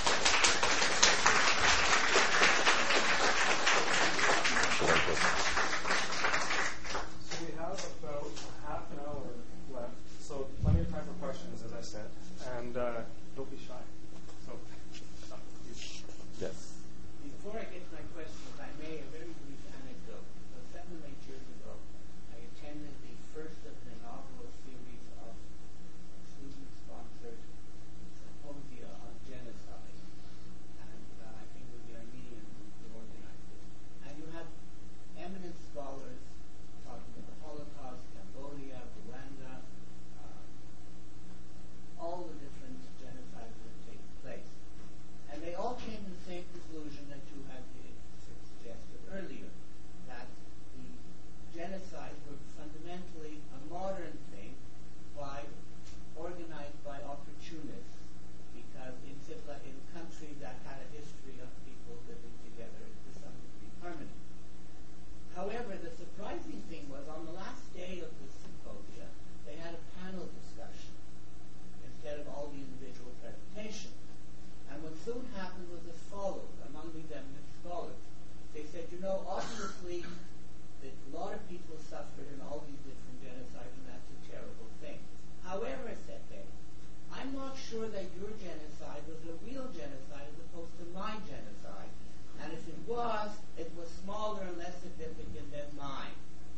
S2: So we have about half an hour left, so plenty of time for questions, as I said, and uh, don't be shy. So, uh, please.
S3: Yes.
S4: Before I get to my question, if I may, a very brief anecdote. About seven or eight years ago, I attended the first of an inaugural series of student-sponsored symposia on genocide, and uh, I think it was the Armenian who organized it. And you have eminent scholars talking about the Holocaust, Cambodia, Rwanda, uh, all the different genocides that have taken place. And they all came to the same conclusion that you had suggested earlier, that the genocides were fundamentally a modern thing by organized by opportunists, because in, civil, in countries that had a history of people living together to some degree permanent. However, the surprising thing was on the last day of the symposia, they had a panel discussion instead of all the individual presentations. And what soon happened was as follows, among these eminent scholars. They said, you know, obviously that a lot of people suffered in all these different genocides, and that's a terrible thing. However, said they, I'm not sure that your genocide was a real genocide as opposed to my genocide. And if it was, it was smaller and less significant than mine.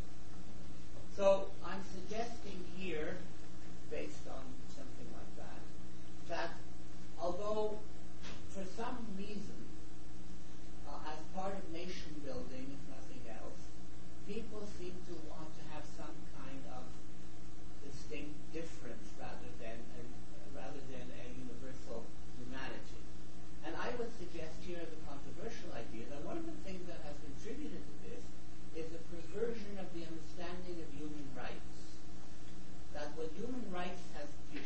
S4: So I'm suggesting here, based on something like that, that although for some reason, uh, as part of nation building, if nothing else, people seem to want to have some kind of distinct difference rather than a, rather than a universal humanity. And I would suggest here as a controversial idea that one of the things that has contributed to this is a perversion of the understanding of human rights. That what human rights has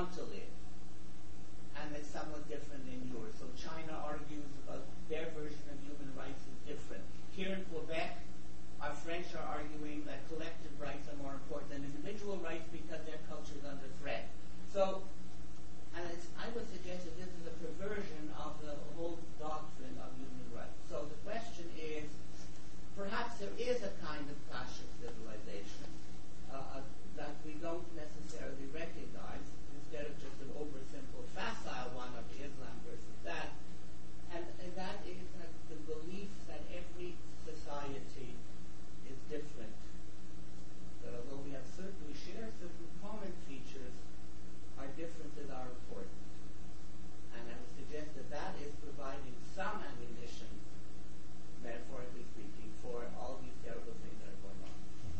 S4: want to live. And it's somewhat different in yours. So China argues about their version of human rights is different. Here in Quebec, our French are arguing that collective rights are more important than individual rights because their culture is under threat. So, and it's, I would suggest that this is a perversion of the whole doctrine of human rights. So the question is, perhaps there is a kind of clash of civilization uh, uh, that we don't necessarily recognize, instead of just an oversimple, facile one of Islam versus that. And, and that is that the belief that every society is different. That although we have certain, we share certain common features, our differences are important. And I would suggest that that is providing some ammunition, metaphorically speaking, for all these terrible things that are going on.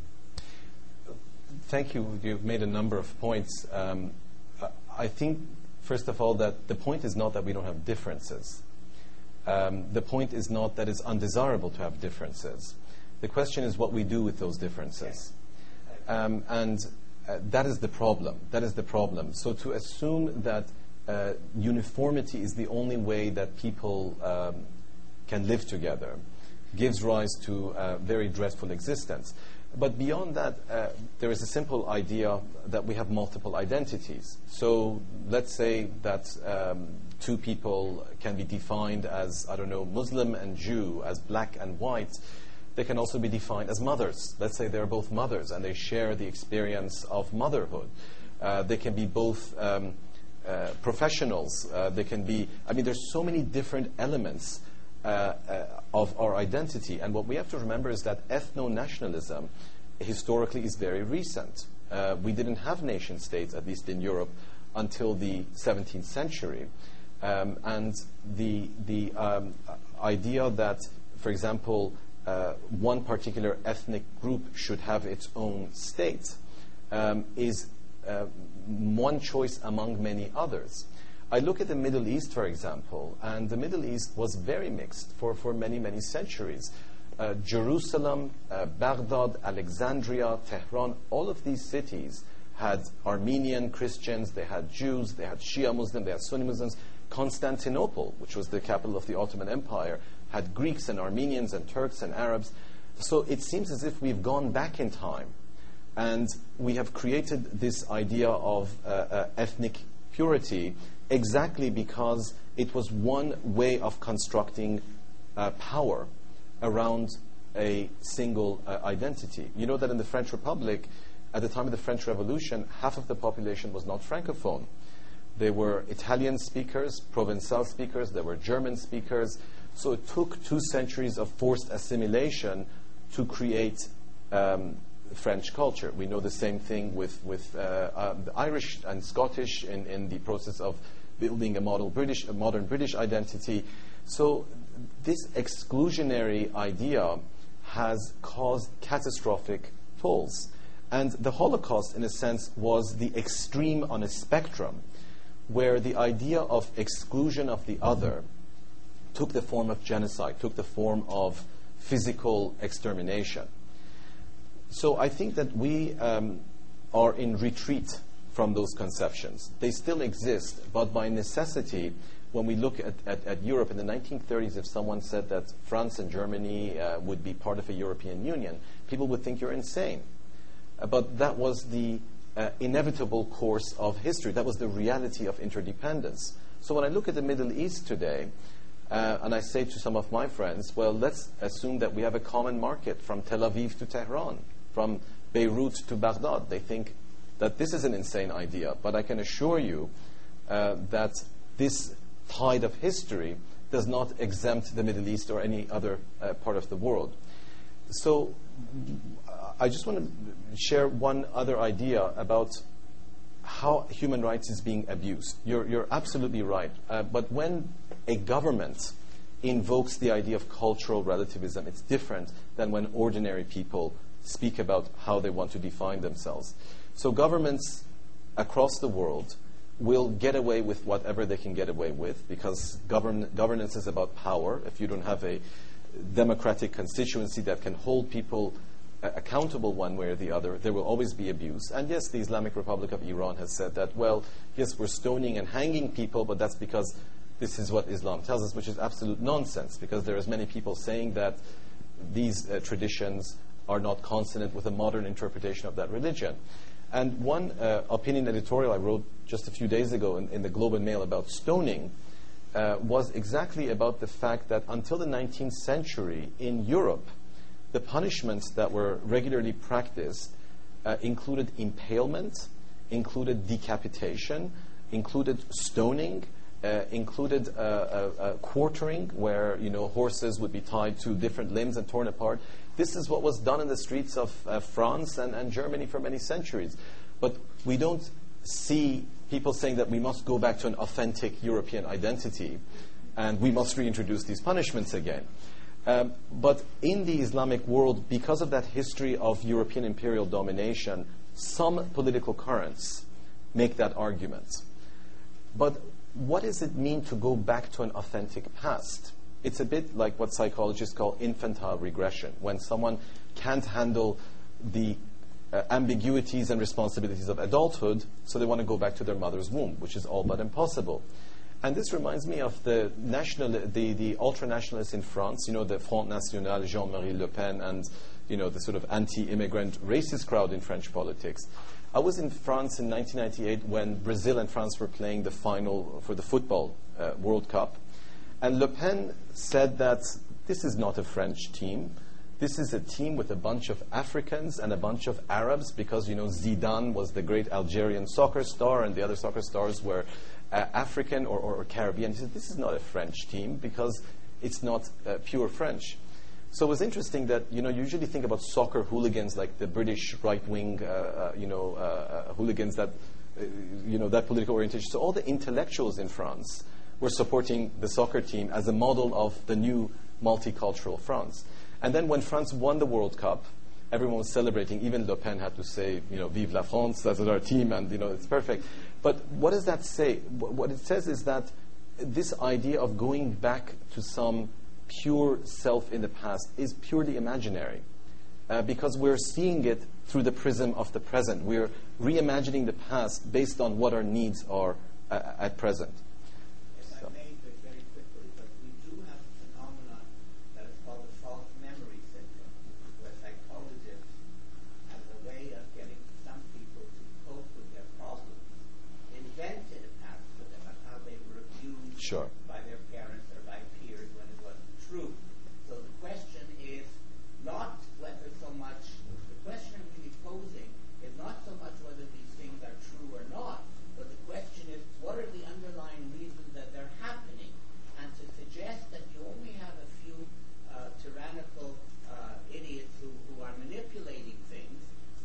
S3: Thank you. You've made a number of points. Um, I think, first of all, that the point is not that we don't have differences. Um, the point is not that it's undesirable to have differences. The question is what we do with those differences. Um, and uh, that is the problem. That is the problem. So to assume that uh, uniformity is the only way that people um, can live together gives rise to a very dreadful existence. But beyond that, uh, there is a simple idea that we have multiple identities. So let's say that um, two people can be defined as, I don't know, Muslim and Jew, as black and white. They can also be defined as mothers. Let's say they're both mothers and they share the experience of motherhood. Uh, they can be both um, uh, professionals. Uh, they can be, I mean, there's so many different elements Uh, uh, of our identity. And what we have to remember is that ethno-nationalism historically is very recent. Uh, we didn't have nation states, at least in Europe, until the seventeenth century. Um, and the, the um, idea that, for example, uh, one particular ethnic group should have its own state um, is uh, one choice among many others. I look at the Middle East, for example, and the Middle East was very mixed for, for many, many centuries. Uh, Jerusalem, uh, Baghdad, Alexandria, Tehran, all of these cities had Armenian Christians, they had Jews, they had Shia Muslims, they had Sunni Muslims. Constantinople, which was the capital of the Ottoman Empire, had Greeks and Armenians and Turks and Arabs. So it seems as if we've gone back in time and we have created this idea of uh, uh, ethnic purity exactly because it was one way of constructing uh, power around a single uh, identity. You know that in the French Republic, at the time of the French Revolution, half of the population was not Francophone. They were Italian speakers, Provençal speakers, there were German speakers. So it took two centuries of forced assimilation to create um, French culture. We know the same thing with, with uh, uh, the Irish and Scottish in, in the process of building a model British, a modern British identity. So this exclusionary idea has caused catastrophic tolls. And the Holocaust, in a sense, was the extreme on a spectrum where the idea of exclusion of the other took the form of genocide, took the form of physical extermination. So I think that we um, are in retreat from those conceptions. They still exist, but by necessity, when we look at, at, at Europe in the nineteen thirties, if someone said that France and Germany uh, would be part of a European Union, people would think you're insane. Uh, but that was the uh, inevitable course of history. That was the reality of interdependence. So when I look at the Middle East today, uh, and I say to some of my friends, well, let's assume that we have a common market from Tel Aviv to Tehran, from Beirut to Baghdad. They think that this is an insane idea, but I can assure you uh, that this tide of history does not exempt the Middle East or any other uh, part of the world. So uh, I just want to share one other idea about how human rights is being abused. You're, you're absolutely right. Uh, but when a government invokes the idea of cultural relativism, it's different than when ordinary people speak about how they want to define themselves. So governments across the world will get away with whatever they can get away with because govern- governance is about power. If you don't have a democratic constituency that can hold people uh, accountable one way or the other. There will always be abuse. And yes, the Islamic Republic of Iran has said that, well, yes, we're stoning and hanging people, but that's because this is what Islam tells us, which is absolute nonsense, because there is many people saying that these uh, traditions are not consonant with a modern interpretation of that religion. And one uh, opinion editorial I wrote just a few days ago in, in the Globe and Mail about stoning uh, was exactly about the fact that until the nineteenth century in Europe, the punishments that were regularly practiced uh, included impalement, included decapitation, included stoning, uh, included uh, uh, uh, quartering, where you know horses would be tied to different limbs and torn apart. This is what was done in the streets of uh, France and, and Germany for many centuries. But we don't see people saying that we must go back to an authentic European identity and we must reintroduce these punishments again. Um, but in the Islamic world, because of that history of European imperial domination, some political currents make that argument. But what does it mean to go back to an authentic past? It's a bit like what psychologists call infantile regression, when someone can't handle the uh, ambiguities and responsibilities of adulthood, so they want to go back to their mother's womb, which is all but impossible. And this reminds me of the national, the, the ultra-nationalists in France, you know, the Front National, Jean-Marie Le Pen, and, you know, the sort of anti-immigrant racist crowd in French politics. I was in France in nineteen ninety-eight when Brazil and France were playing the final for the football uh, World Cup. And Le Pen said that this is not a French team. This is a team with a bunch of Africans and a bunch of Arabs, because, you know, Zidane was the great Algerian soccer star and the other soccer stars were uh, African or, or, or Caribbean. He said, this is not a French team because it's not uh, pure French. So it was interesting that, you know, you usually think about soccer hooligans like the British right-wing, uh, uh, you know, uh, uh, hooligans that, uh, you know, that political orientation. So all the intellectuals in France were supporting the soccer team as a model of the new multicultural France. And then when France won the World Cup, everyone was celebrating. Even Le Pen had to say, you know, Vive la France, that's our team, and, you know, it's perfect. But what does that say? What it says is that this idea of going back to some pure self in the past is purely imaginary, uh, because we're seeing it through the prism of the present. We're reimagining the past based on what our needs are uh, at present.
S4: If I may, but very quickly, but we do have a phenomenon that is called the false memory syndrome, where psychologists, as a way of getting some people to cope with their problems, invented a past for them of how they were abused
S3: Sure.
S4: by their parents or by peers when it wasn't true. So the question is not whether so much, the question I'm really posing is not so much whether these things are true or not, but the question is what are the underlying reasons that they're happening? And to suggest that you only have a few uh, tyrannical uh, idiots who, who are manipulating things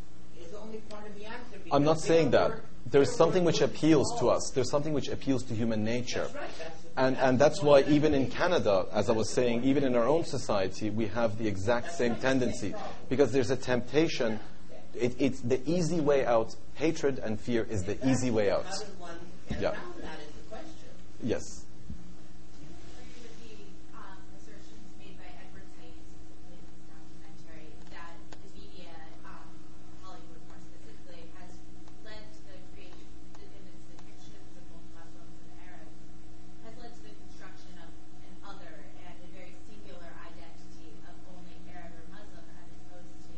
S4: is only part of the answer.
S3: I'm not
S4: because
S3: saying
S4: there
S3: that.
S4: were-
S3: There's
S4: there
S3: something
S4: were
S3: which
S4: good
S3: appeals to
S4: laws.
S3: us. There's something which appeals to human nature.
S4: That's right. That's,
S3: And,
S4: that's
S3: and that's
S4: one
S3: why
S4: of the
S3: even in
S4: things.
S3: Canada, as I was saying, even in our own society, we have the exact same tendency. Because there's a temptation. It, it's the easy way out. Hatred and fear is the easy way out.
S4: How does one get
S3: Yeah.
S4: around that is the question.
S3: Yes.
S5: Do you agree with the um, assertions made by Edward Said specifically in this documentary that the media, um, Hollywood more specifically, has led to the creation, the, in its depictions of both Muslims and Arabs, has led to the construction of an other and a very singular identity of only Arab or Muslim, as opposed to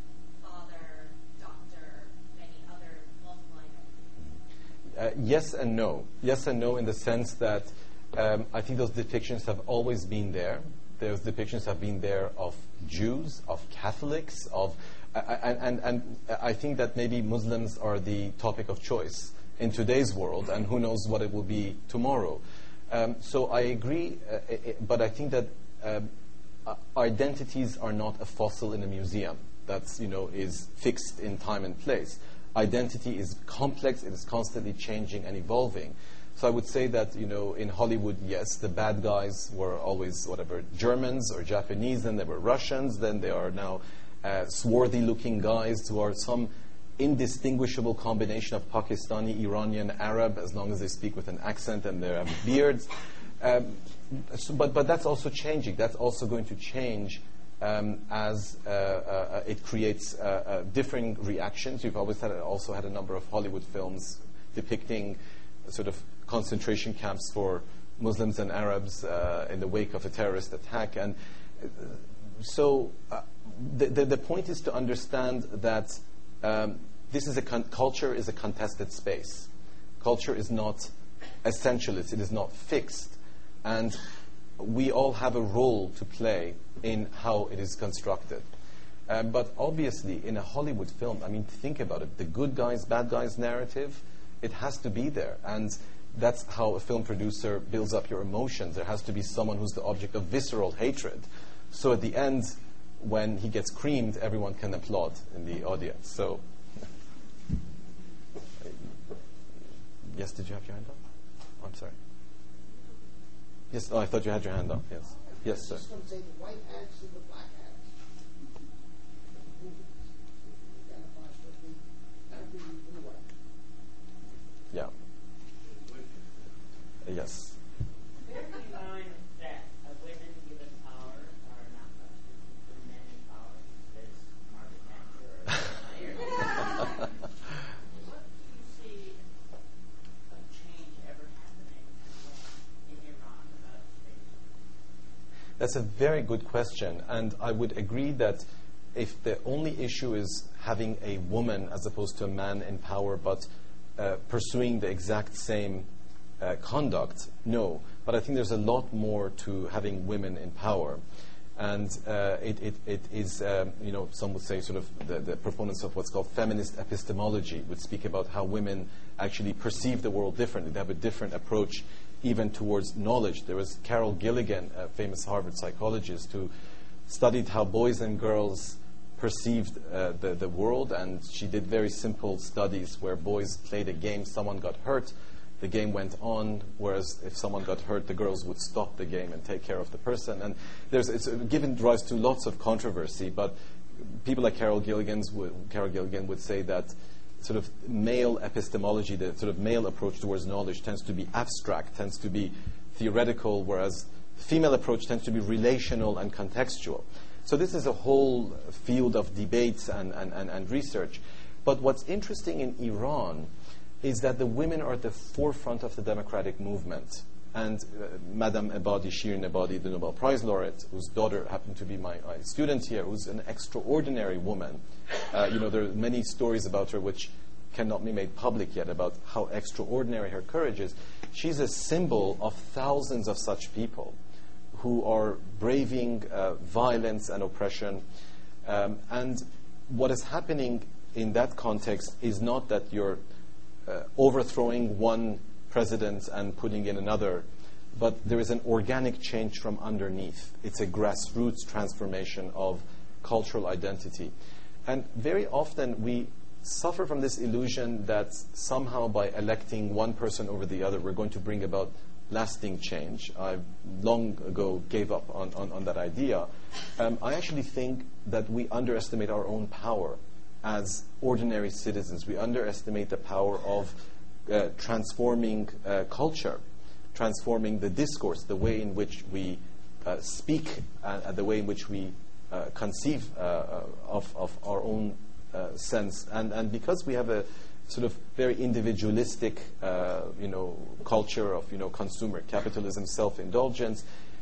S5: father, doctor, many other multiple identities?
S3: Uh, yes and no. Yes and no in the sense that um, I think those depictions have always been there. Those depictions have been there of Jews, of Catholics, of uh, and, and, and I think that maybe Muslims are the topic of choice in today's world, and who knows what it will be tomorrow. Um, so I agree, uh, it, but I think that um, uh, identities are not a fossil in a museum that's, you know, is fixed in time and place. Identity is complex, it is constantly changing and evolving. So I would say that, you know, in Hollywood, yes, the bad guys were always whatever, Germans or Japanese, then they were Russians, then they are now uh, swarthy-looking guys who are some indistinguishable combination of Pakistani, Iranian, Arab, as long as they speak with an accent and they have beards. Um, so, but, but that's also changing. That's also going to change um, as uh, uh, it creates uh, uh, differing reactions. You've always had also had a number of Hollywood films depicting sort of concentration camps for Muslims and Arabs uh, in the wake of a terrorist attack. And uh, so uh, the, the, the point is to understand that um, this is a con- culture is a contested space. Culture is not essentialist. It is not fixed. And we all have a role to play in how it is constructed. Um, but obviously, in a Hollywood film, I mean, think about it. The good guys, bad guys narrative, it has to be there. And that's how a film producer builds up your emotions. There has to be someone who's the object of visceral hatred. So at the end, when he gets creamed, everyone can applaud in the audience. So, yes, did you have your hand up? I'm sorry. Yes, oh, I thought you had your hand up. Yes, yes, sir.
S6: I was just going to say the white hats and the black hats. The movies. You identify strictly that be in the white.
S3: Yeah. Yes.
S4: Bear in mind that uh, women given power are not much different from men in power. There's Margaret Thatcher or Blair. What do you see a change ever happening in Iran about space?
S3: That's a very good question, and I would agree that if the only issue is having a woman as opposed to a man in power, but uh, pursuing the exact same uh, conduct, no. But I think there's a lot more to having women in power. And uh, it, it, it is, um, you know, some would say sort of the, the proponents of what's called feminist epistemology would speak about how women actually perceive the world differently. They have a different approach even towards knowledge. There was Carol Gilligan, a famous Harvard psychologist, who studied how boys and girls perceived uh, the, the world, and she did very simple studies where boys played a game, someone got hurt, the game went on, whereas if someone got hurt, the girls would stop the game and take care of the person. And there's, it's given rise to lots of controversy, but people like Carol, Gilligan's would, Carol Gilligan would say that sort of male epistemology, the sort of male approach towards knowledge tends to be abstract, tends to be theoretical, whereas female approach tends to be relational and contextual. So this is a whole field of debates and, and, and, and research. But what's interesting in Iran is that the women are at the forefront of the democratic movement. And uh, Madame Ebadi, Shirin Ebadi, the Nobel Prize laureate, whose daughter happened to be my, my student here, who's an extraordinary woman. Uh, you know, there are many stories about her which cannot be made public yet about how extraordinary her courage is. She's a symbol of thousands of such people who are braving uh, violence and oppression. Um, and what is happening in that context is not that you're uh, overthrowing one president and putting in another, but there is an organic change from underneath. It's a grassroots transformation of cultural identity. And very often we suffer from this illusion that somehow by electing one person over the other, we're going to bring about lasting change. I long ago gave up on, on, on that idea. Um, I actually think that we underestimate our own power as ordinary citizens. We underestimate the power of uh, transforming uh, culture, transforming the discourse, the way in which we uh, speak, and uh, the way in which we uh, conceive uh, of, of our own uh, sense. And, and because we have a sort of very individualistic, uh, you know, culture of, you know, consumer capitalism, self-indulgence,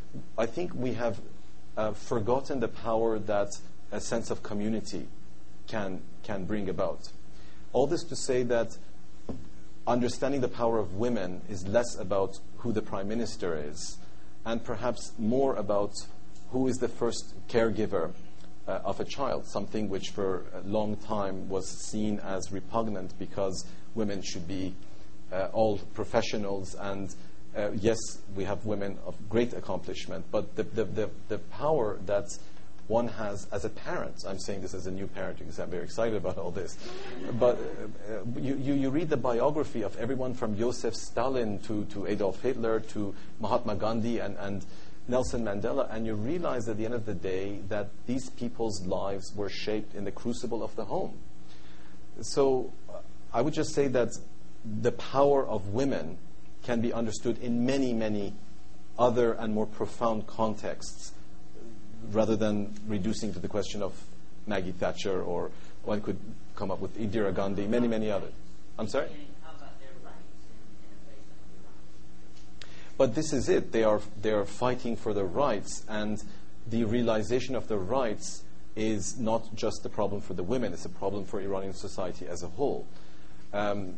S3: I think we have uh, forgotten the power that a sense of community can can bring about. All this to say that understanding the power of women is less about who the prime minister is, and perhaps more about who is the first caregiver Uh, of a child, something which for a long time was seen as repugnant because women should be uh, all professionals. And uh, yes, we have women of great accomplishment, but the, the, the, the power that one has as a parent, I'm saying this as a new parent because I'm very excited about all this, but uh, you, you, you read the biography of everyone from Joseph Stalin to, to Adolf Hitler to Mahatma Gandhi and, and Nelson Mandela, and you realize at the end of the day that these people's lives were shaped in the crucible of the home. So uh, I would just say that the power of women can be understood in many, many other and more profound contexts. rather than reducing to the question of Maggie Thatcher, or one could come up with Indira Gandhi, many, many others. I'm sorry?
S4: How about their rights in, in a place like Iran?
S3: But this is it. They are they are fighting for their rights, and the realization of their rights is not just a problem for the women. It's a problem for Iranian society as a whole. Um,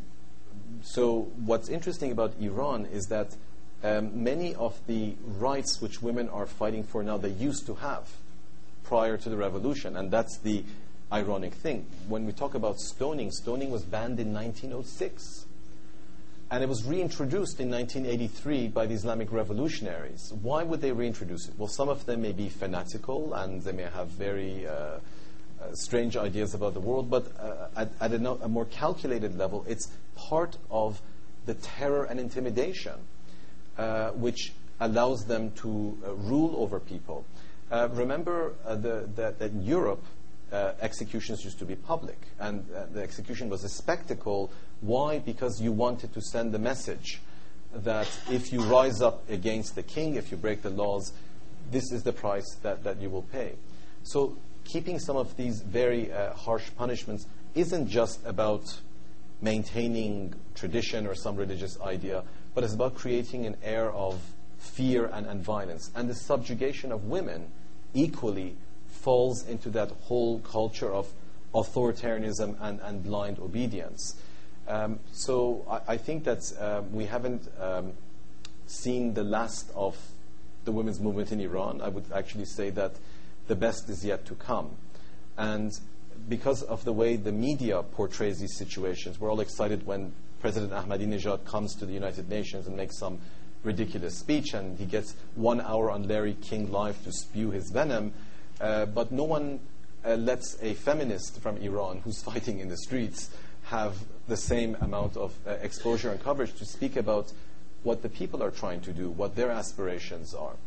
S3: so what's interesting about Iran is that um, many of the rights which women are fighting for now, they used to have prior to the revolution, and that's the ironic thing. When we talk about stoning, stoning was banned in nineteen oh six. And it was reintroduced in nineteen eighty-three by the Islamic revolutionaries. Why would they reintroduce it? Well, some of them may be fanatical and they may have very uh, uh, strange ideas about the world, but uh, at, at a, no, a more calculated level, it's part of the terror and intimidation uh, which allows them to uh, rule over people. Uh, remember uh, the, that, that in Europe, Uh, executions used to be public, and uh, the execution was a spectacle. Why? Because you wanted to send the message that if you rise up against the king, if you break the laws, this is the price that, that you will pay. So keeping some of these very uh, harsh punishments isn't just about maintaining tradition or some religious idea, but it's about creating an air of fear and, and violence. And the subjugation of women equally falls into that whole culture of authoritarianism and, and blind obedience. Um, so I, I think that um, we haven't um, seen the last of the women's movement in Iran. I would actually say that the best is yet to come. And because of the way the media portrays these situations, we're all excited when President Ahmadinejad comes to the United Nations and makes some ridiculous speech, and he gets one hour on Larry King Live to spew his venom. Uh, but no one uh, lets a feminist from Iran who's fighting in the streets have the same amount of uh, exposure and coverage to speak about what the people are trying to do, what their aspirations are.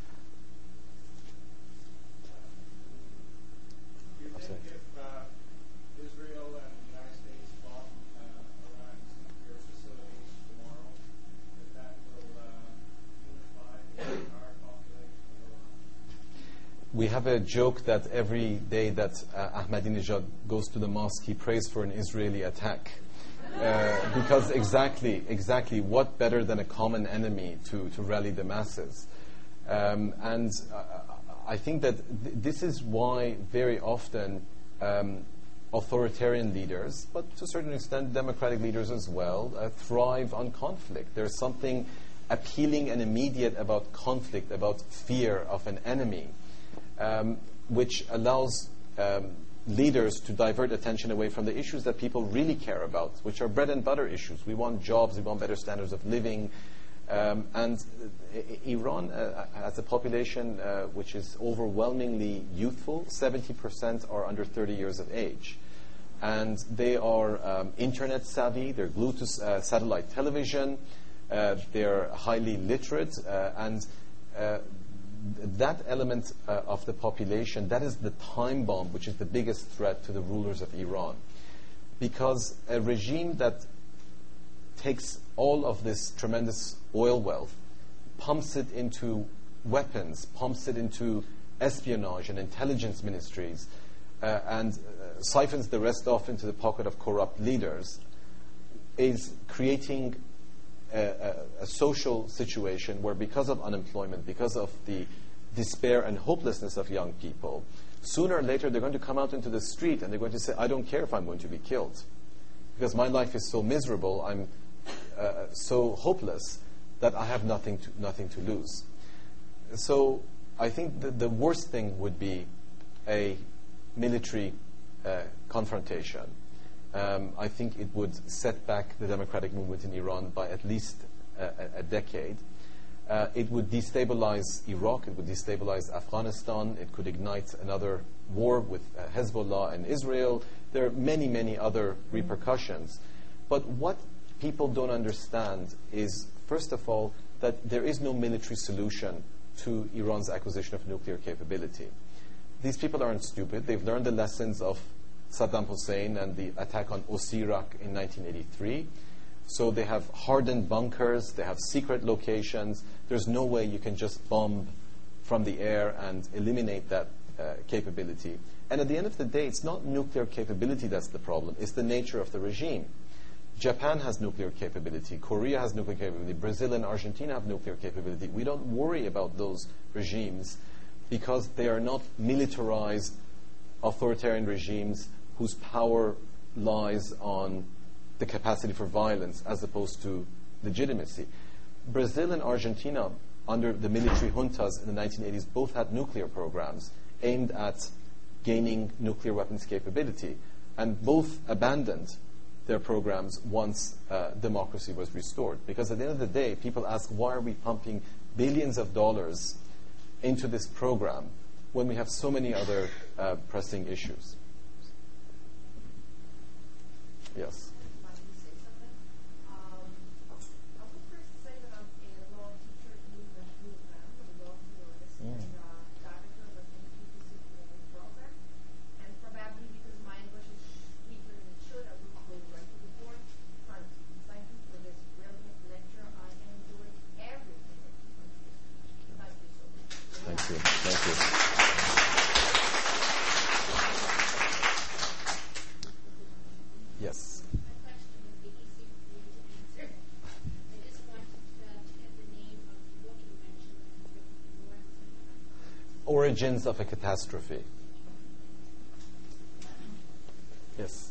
S7: Do you think if uh, Israel and the United States bomb uh, Iran's nuclear facilities tomorrow, that that will uh, unify the entire population of Iran?
S3: We have a joke that every day that uh, Ahmadinejad goes to the mosque, he prays for an Israeli attack. Uh, because exactly, exactly, what better than a common enemy to, to rally the masses? Um, and uh, I think that th- this is why very often um, authoritarian leaders, but to a certain extent democratic leaders as well, uh, thrive on conflict. There's something appealing and immediate about conflict, about fear of an enemy. Um, which allows um, leaders to divert attention away from the issues that people really care about, which are bread and butter issues. We want jobs, we want better standards of living. Um, and uh, Iran uh, has a population uh, which is overwhelmingly youthful. seventy percent are under thirty years of age. And they are um, internet savvy, they're glued to uh, satellite television, uh, they're highly literate, uh, and uh, that element uh, of the population, that is the time bomb, which is the biggest threat to the rulers of Iran. Because a regime that takes all of this tremendous oil wealth, pumps it into weapons, pumps it into espionage and intelligence ministries, uh, and uh, siphons the rest off into the pocket of corrupt leaders, is creating A, a, a social situation where, because of unemployment, because of the despair and hopelessness of young people, sooner or later they're going to come out into the street and they're going to say, I don't care if I'm going to be killed, because my life is so miserable, I'm uh, so hopeless that I have nothing to, nothing to lose. So I think that the worst thing would be a military uh, confrontation. Um, I think it would set back the democratic movement in Iran by at least a, a, a decade. Uh, it would destabilize Iraq, it would destabilize Afghanistan, it could ignite another war with uh, Hezbollah and Israel. There are many, many other repercussions. But what people don't understand is, first of all, that there is no military solution to Iran's acquisition of nuclear capability. These people aren't stupid. They've learned the lessons of Saddam Hussein and the attack on Osirak in nineteen eighty-three. So they have hardened bunkers, they have secret locations. There's no way you can just bomb from the air and eliminate that uh, capability. And at the end of the day, it's not nuclear capability that's the problem. It's the nature of the regime. Japan has nuclear capability. Korea has nuclear capability. Brazil and Argentina have nuclear capability. We don't worry about those regimes because they are not militarized authoritarian regimes whose power lies on the capacity for violence as opposed to legitimacy. Brazil and Argentina, under the military juntas in the nineteen eighties, both had nuclear programs aimed at gaining nuclear weapons capability, and both abandoned their programs once uh, democracy was restored. Because at the end of the day, people ask, why are we pumping billions of dollars into this program when we have so many other uh, pressing issues? Yes. Thank you. Thank you. Yes.
S5: My question would be easy for you to answer. I just wanted to, to get the name of the book you mentioned.
S3: Origins of a Catastrophe. Yes.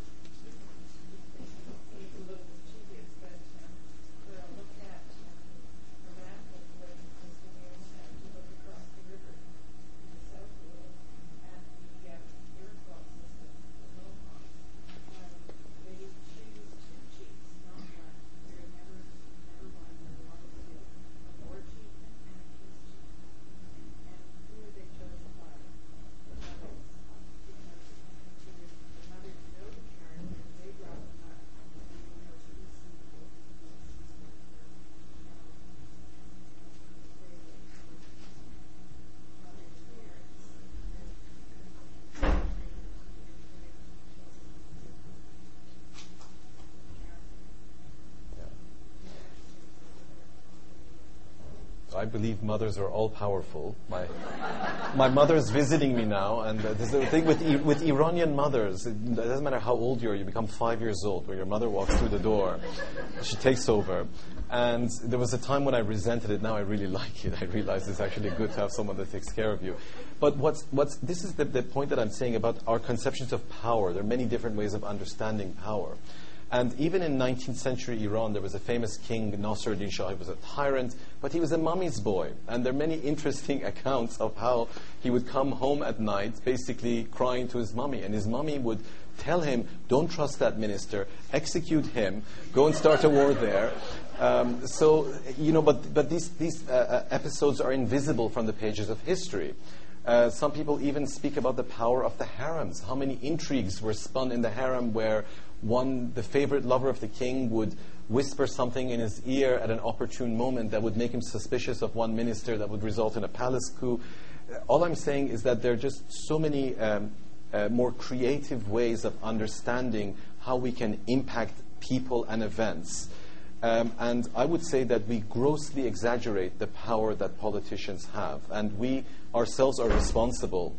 S3: I believe mothers are all powerful. My my mother's visiting me now, and uh, there's a thing with I- with Iranian mothers. It doesn't matter how old you are; you become five years old when your mother walks through the door. She takes over, and there was a time when I resented it. Now I really like it. I realize it's actually good to have someone that takes care of you. But what's what's this is the, the point that I'm saying about our conceptions of power. There are many different ways of understanding power. And even in nineteenth century Iran, there was a famous king, Nasruddin Shah. He was a tyrant, but he was a mummy's boy. And there are many interesting accounts of how he would come home at night basically crying to his mummy. And his mummy would tell him, don't trust that minister, execute him, go and start a war there. Um, so, you know, but, but these, these uh, episodes are invisible from the pages of history. Uh, some people even speak about the power of the harems. How many intrigues were spun in the harem where one, the favorite lover of the king, would whisper something in his ear at an opportune moment that would make him suspicious of one minister, that would result in a palace coup. Uh, all I'm saying is that there are just so many um, uh, more creative ways of understanding how we can impact people and events. Um, and I would say that we grossly exaggerate the power that politicians have. And we ourselves are responsible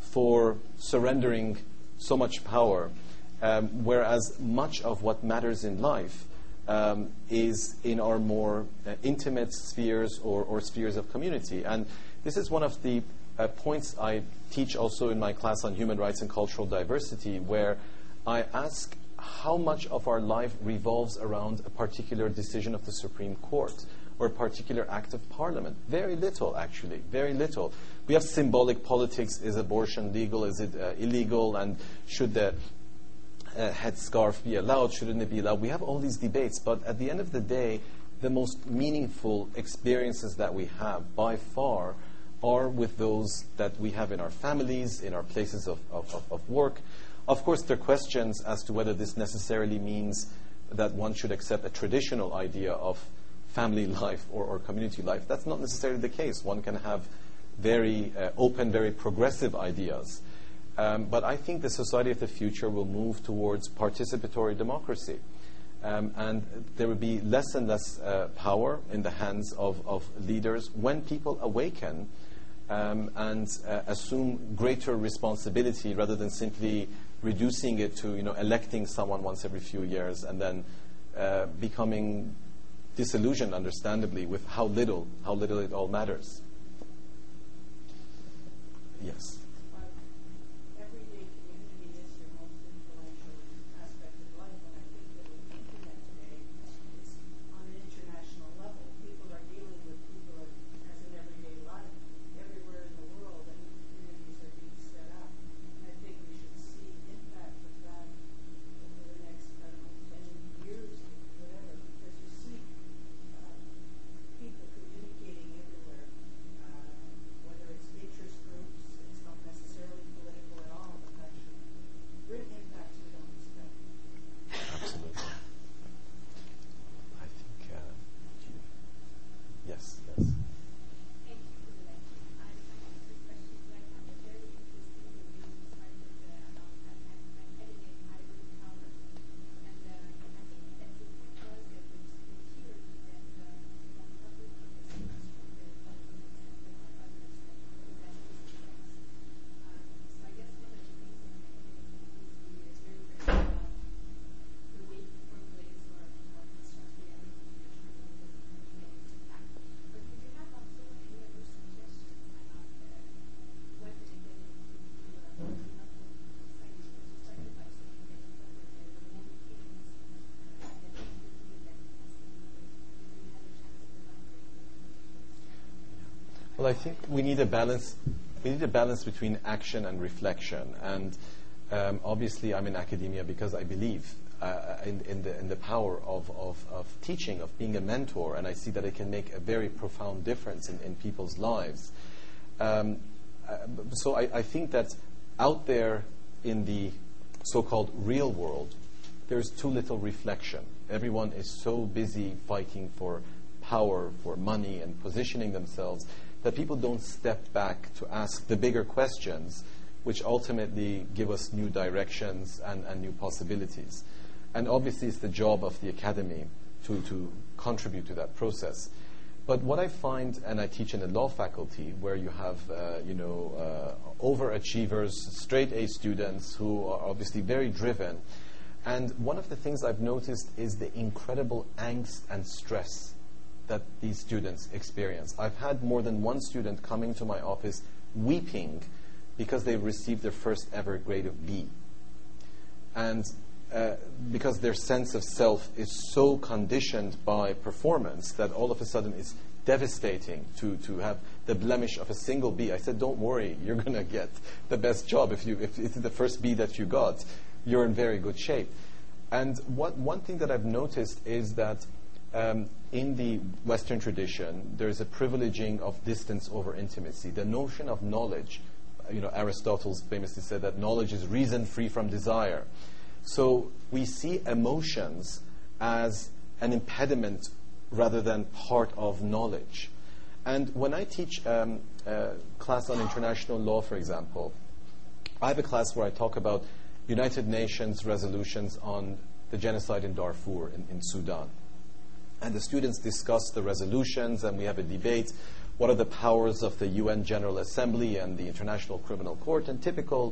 S3: for surrendering so much power, um, whereas much of what matters in life um, is in our more uh, intimate spheres or, or spheres of community. And this is one of the uh, points I teach also in my class on human rights and cultural diversity, where I ask how much of our life revolves around a particular decision of the Supreme Court or a particular act of Parliament. Very little, actually, very little. We have symbolic politics. Is abortion legal? Is it uh, illegal? And should the uh, headscarf be allowed? Shouldn't it be allowed? We have all these debates, but at the end of the day, the most meaningful experiences that we have, by far, are with those that we have in our families, in our places of, of, of, of work. Of course, there are questions as to whether this necessarily means that one should accept a traditional idea of family life or, or community life. That's not necessarily the case. One can have very uh, open, very progressive ideas. Um, but I think the society of the future will move towards participatory democracy. Um, and there will be less and less uh, power in the hands of, of leaders when people awaken um, and uh, assume greater responsibility rather than simply reducing it to, you know, electing someone once every few years and then uh, becoming disillusioned, understandably, with how little, how little it all matters. Yes.
S8: Everyday community is your most influential aspect of life, and I think that with the internet today, it's on an international level. People are dealing with people as an everyday life everywhere in the world, and new communities are being set up. And I think we should see impact of that over the next, I don't know, ten years, whatever, because you see uh, people communicating everywhere, uh, whether it's interest groups. It's not necessarily political at all, but that should bring impacts we don't expect.
S3: Absolutely. I think, uh, you, yes, yes.
S5: Thank you for the lecture. I have two questions. I found it very interesting when you started uh, about that academic ivory tower. And uh, I think that the point was that it's clear that uh, some public professors from the government system or others that that is the case. Um, so I guess one of the things in academic is very, very about the way you formulate or, or construct reality in a term that doesn't make impact. But would you have also any other suggestions about uh, what the academic could do uh, on the level of society? Because you started by saying that you felt that there were many things uh, that you could do that has to do with if you had a chance to elaborate.
S3: Well, I think we need a balance. We need a balance between action and reflection. And um, obviously, I'm in academia because I believe uh, in, in the in the power of, of, of teaching, of being a mentor, and I see that it can make a very profound difference in, in people's lives. Um, uh, so I, I think that out there in the so-called real world, there's too little reflection. Everyone is so busy fighting for power, for money, and positioning themselves that people don't step back to ask the bigger questions, which ultimately give us new directions and, and new possibilities. And obviously it's the job of the academy to, to contribute to that process. But what I find, and I teach in the law faculty, where you have uh, you know, uh, overachievers, straight A students who are obviously very driven. And one of the things I've noticed is the incredible angst and stress that these students experience. I've had more than one student coming to my office weeping because they received their first ever grade of B. And uh, because their sense of self is so conditioned by performance that all of a sudden it's devastating to, to have the blemish of a single B. I said, don't worry, you're going to get the best job. If, you, if it's the first B that you got, you're in very good shape. And what, one thing that I've noticed is that Um, in the Western tradition, there's a privileging of distance over intimacy. The notion of knowledge, you know, Aristotle famously said that knowledge is reason free from desire. So we see emotions as an impediment rather than part of knowledge. And when I teach um, a class on international law, for example, I have a class where I talk about United Nations resolutions on the genocide in Darfur in, in Sudan. And the students discuss the resolutions, and we have a debate. What are the powers of the U N General Assembly and the International Criminal Court, and typical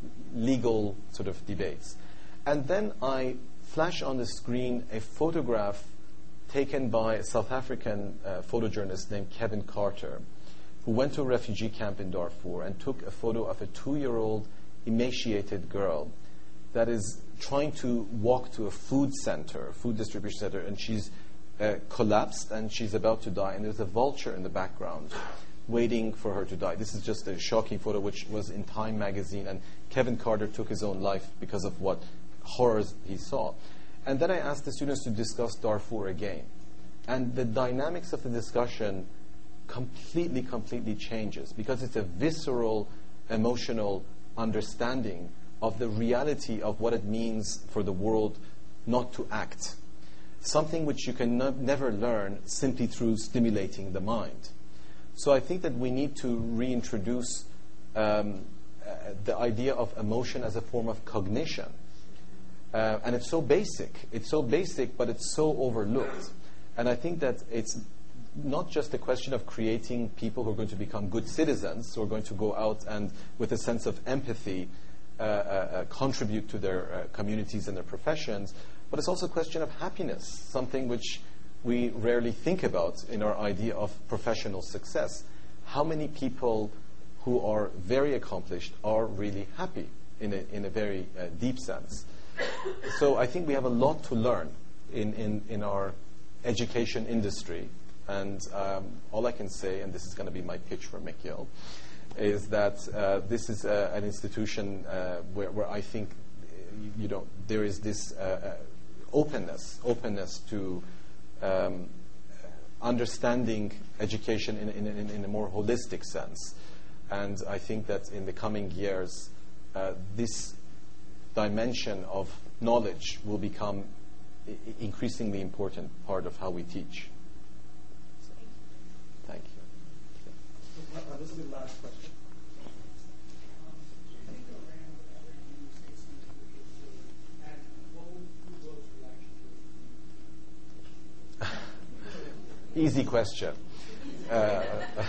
S3: legal sort of debates. And then I flash on the screen a photograph taken by a South African uh, photojournalist named Kevin Carter, who went to a refugee camp in Darfur and took a photo of a two-year-old emaciated girl that is trying to walk to a food center, food distribution center, and she's Uh, collapsed and she's about to die, and there's a vulture in the background waiting for her to die. This is just a shocking photo which was in Time magazine, and Kevin Carter took his own life because of what horrors he saw. And then I asked the students to discuss Darfur again, and the dynamics of the discussion completely, completely changes because it's a visceral, emotional understanding of the reality of what it means for the world not to act. Something which you can no- never learn simply through stimulating the mind. So I think that we need to reintroduce um, uh, the idea of emotion as a form of cognition. Uh, and it's so basic. It's so basic, but it's so overlooked. And I think that it's not just a question of creating people who are going to become good citizens, who are going to go out and, with a sense of empathy, uh, uh, uh, contribute to their uh, communities and their professions, but it's also a question of happiness, something which we rarely think about in our idea of professional success. How many people who are very accomplished are really happy in a, in a very uh, deep sense? So I think we have a lot to learn in, in, in our education industry. And um, all I can say, and this is going to be my pitch for McGill, is that uh, this is uh, an institution uh, where, where I think you know, there is this uh, uh, openness, openness to um, understanding education in, in, in, in a more holistic sense. And I think that in the coming years, uh, this dimension of knowledge will become I- increasingly important part of how we teach. So, thank you.
S2: Uh, this will be the last question.
S7: Do you think Iran would ever use its nuclear capability, and what would Google's reaction to it be?
S3: Easy question. Uh,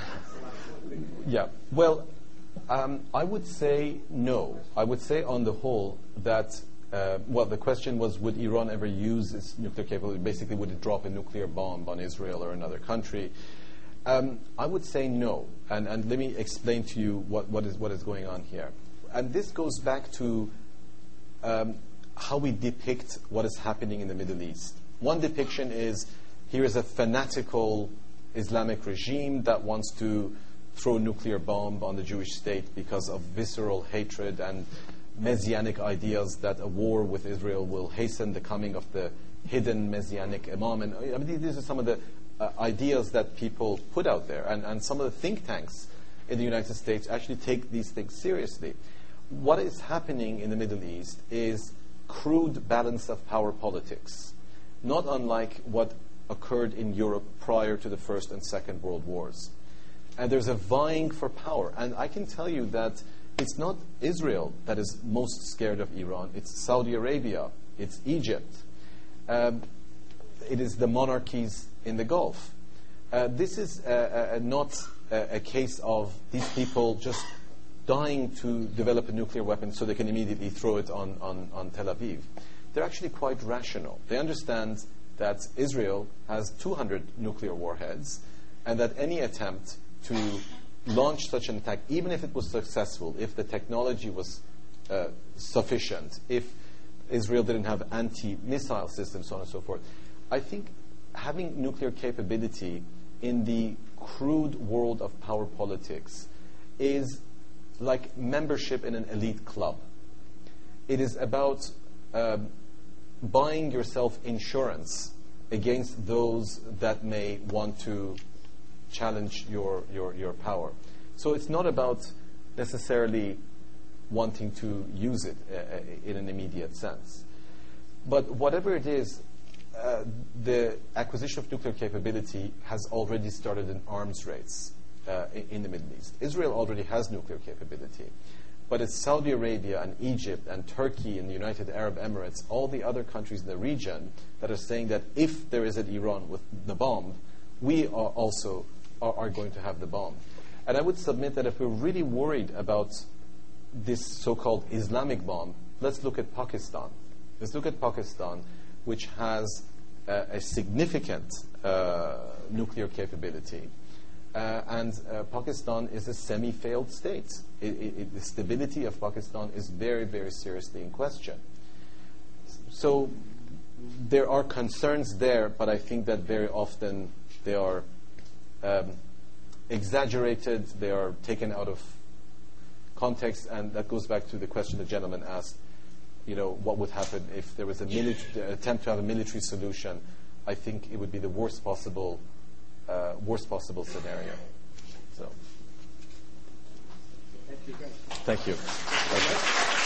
S3: yeah. Well, um, I would say no. I would say on the whole that, uh, well, the question was, would Iran ever use its nuclear capability? Basically, would it drop a nuclear bomb on Israel or another country? Um, I would say no. And, and let me explain to you what, what, is, what is going on here. And this goes back to um, how we depict what is happening in the Middle East. One depiction is, here is a fanatical Islamic regime that wants to throw a nuclear bomb on the Jewish state because of visceral hatred and messianic ideas that a war with Israel will hasten the coming of the hidden messianic imam. And I mean, these are some of the uh, ideas that people put out there. And, and some of the think tanks in the United States actually take these things seriously. What is happening in the Middle East is crude balance of power politics, not unlike what occurred in Europe prior to the First and Second World Wars. And there's a vying for power. And I can tell you that it's not Israel that is most scared of Iran. It's Saudi Arabia. It's Egypt. Um, it is the monarchies in the Gulf. Uh, this is uh, uh, not a, a case of these people just dying to develop a nuclear weapon so they can immediately throw it on, on, on Tel Aviv. They're actually quite rational. They understand that Israel has two hundred nuclear warheads, and that any attempt to launch such an attack, even if it was successful, if the technology was uh, sufficient, if Israel didn't have anti-missile systems, so on and so forth, I think having nuclear capability in the crude world of power politics is like membership in an elite club. It is about um, buying yourself insurance against those that may want to challenge your, your, your power. So it's not about necessarily wanting to use it uh, in an immediate sense. But whatever it is, uh, the acquisition of nuclear capability has already started an arms race uh, in, in the Middle East. Israel already has nuclear capability. But it's Saudi Arabia and Egypt and Turkey and the United Arab Emirates, all the other countries in the region that are saying that if there is an Iran with the bomb, we are also are, are going to have the bomb. And I would submit that if we're really worried about this so-called Islamic bomb, let's look at Pakistan. Let's look at Pakistan, which has uh, a significant uh, nuclear capability. Uh, and uh, Pakistan is a semi-failed state. It, it, it, the stability of Pakistan is very, very seriously in question. So there are concerns there, but I think that very often they are um, exaggerated, they are taken out of context, and that goes back to the question the gentleman asked, you know, what would happen if there was a military attempt to have a military solution. I think it would be the worst possible Uh, worst possible scenario. So,
S2: Thank you, guys.
S3: thank you. Thank you.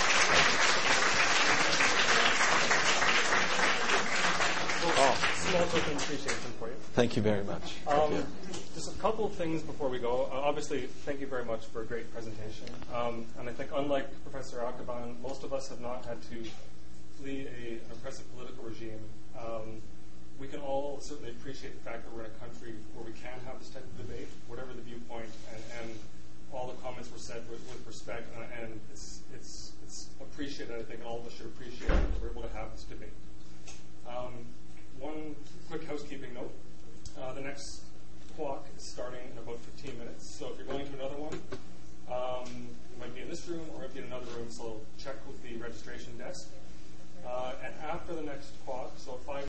S2: Oh, small token appreciation for you.
S3: Thank you very much. Thank
S2: Um,
S3: you.
S2: just a couple of things before we go. Uh, obviously, thank you very much for a great presentation. Um, and I think, unlike Professor Akhavan, most of us have not had to flee a, an oppressive political regime. Um, we can all certainly appreciate the fact that we're in a country where we can have this type of debate, whatever the viewpoint, and, and all the comments were said with, with respect, and, and it's, it's, it's appreciated, I think, and all of us should appreciate that we're able to have this debate. Um, one quick housekeeping note. Uh, the next clock is starting in about fifteen minutes, so if you're going to another one, um, you might be in this room or might be in another room, so check with the registration desk. Uh, and after the next clock, so five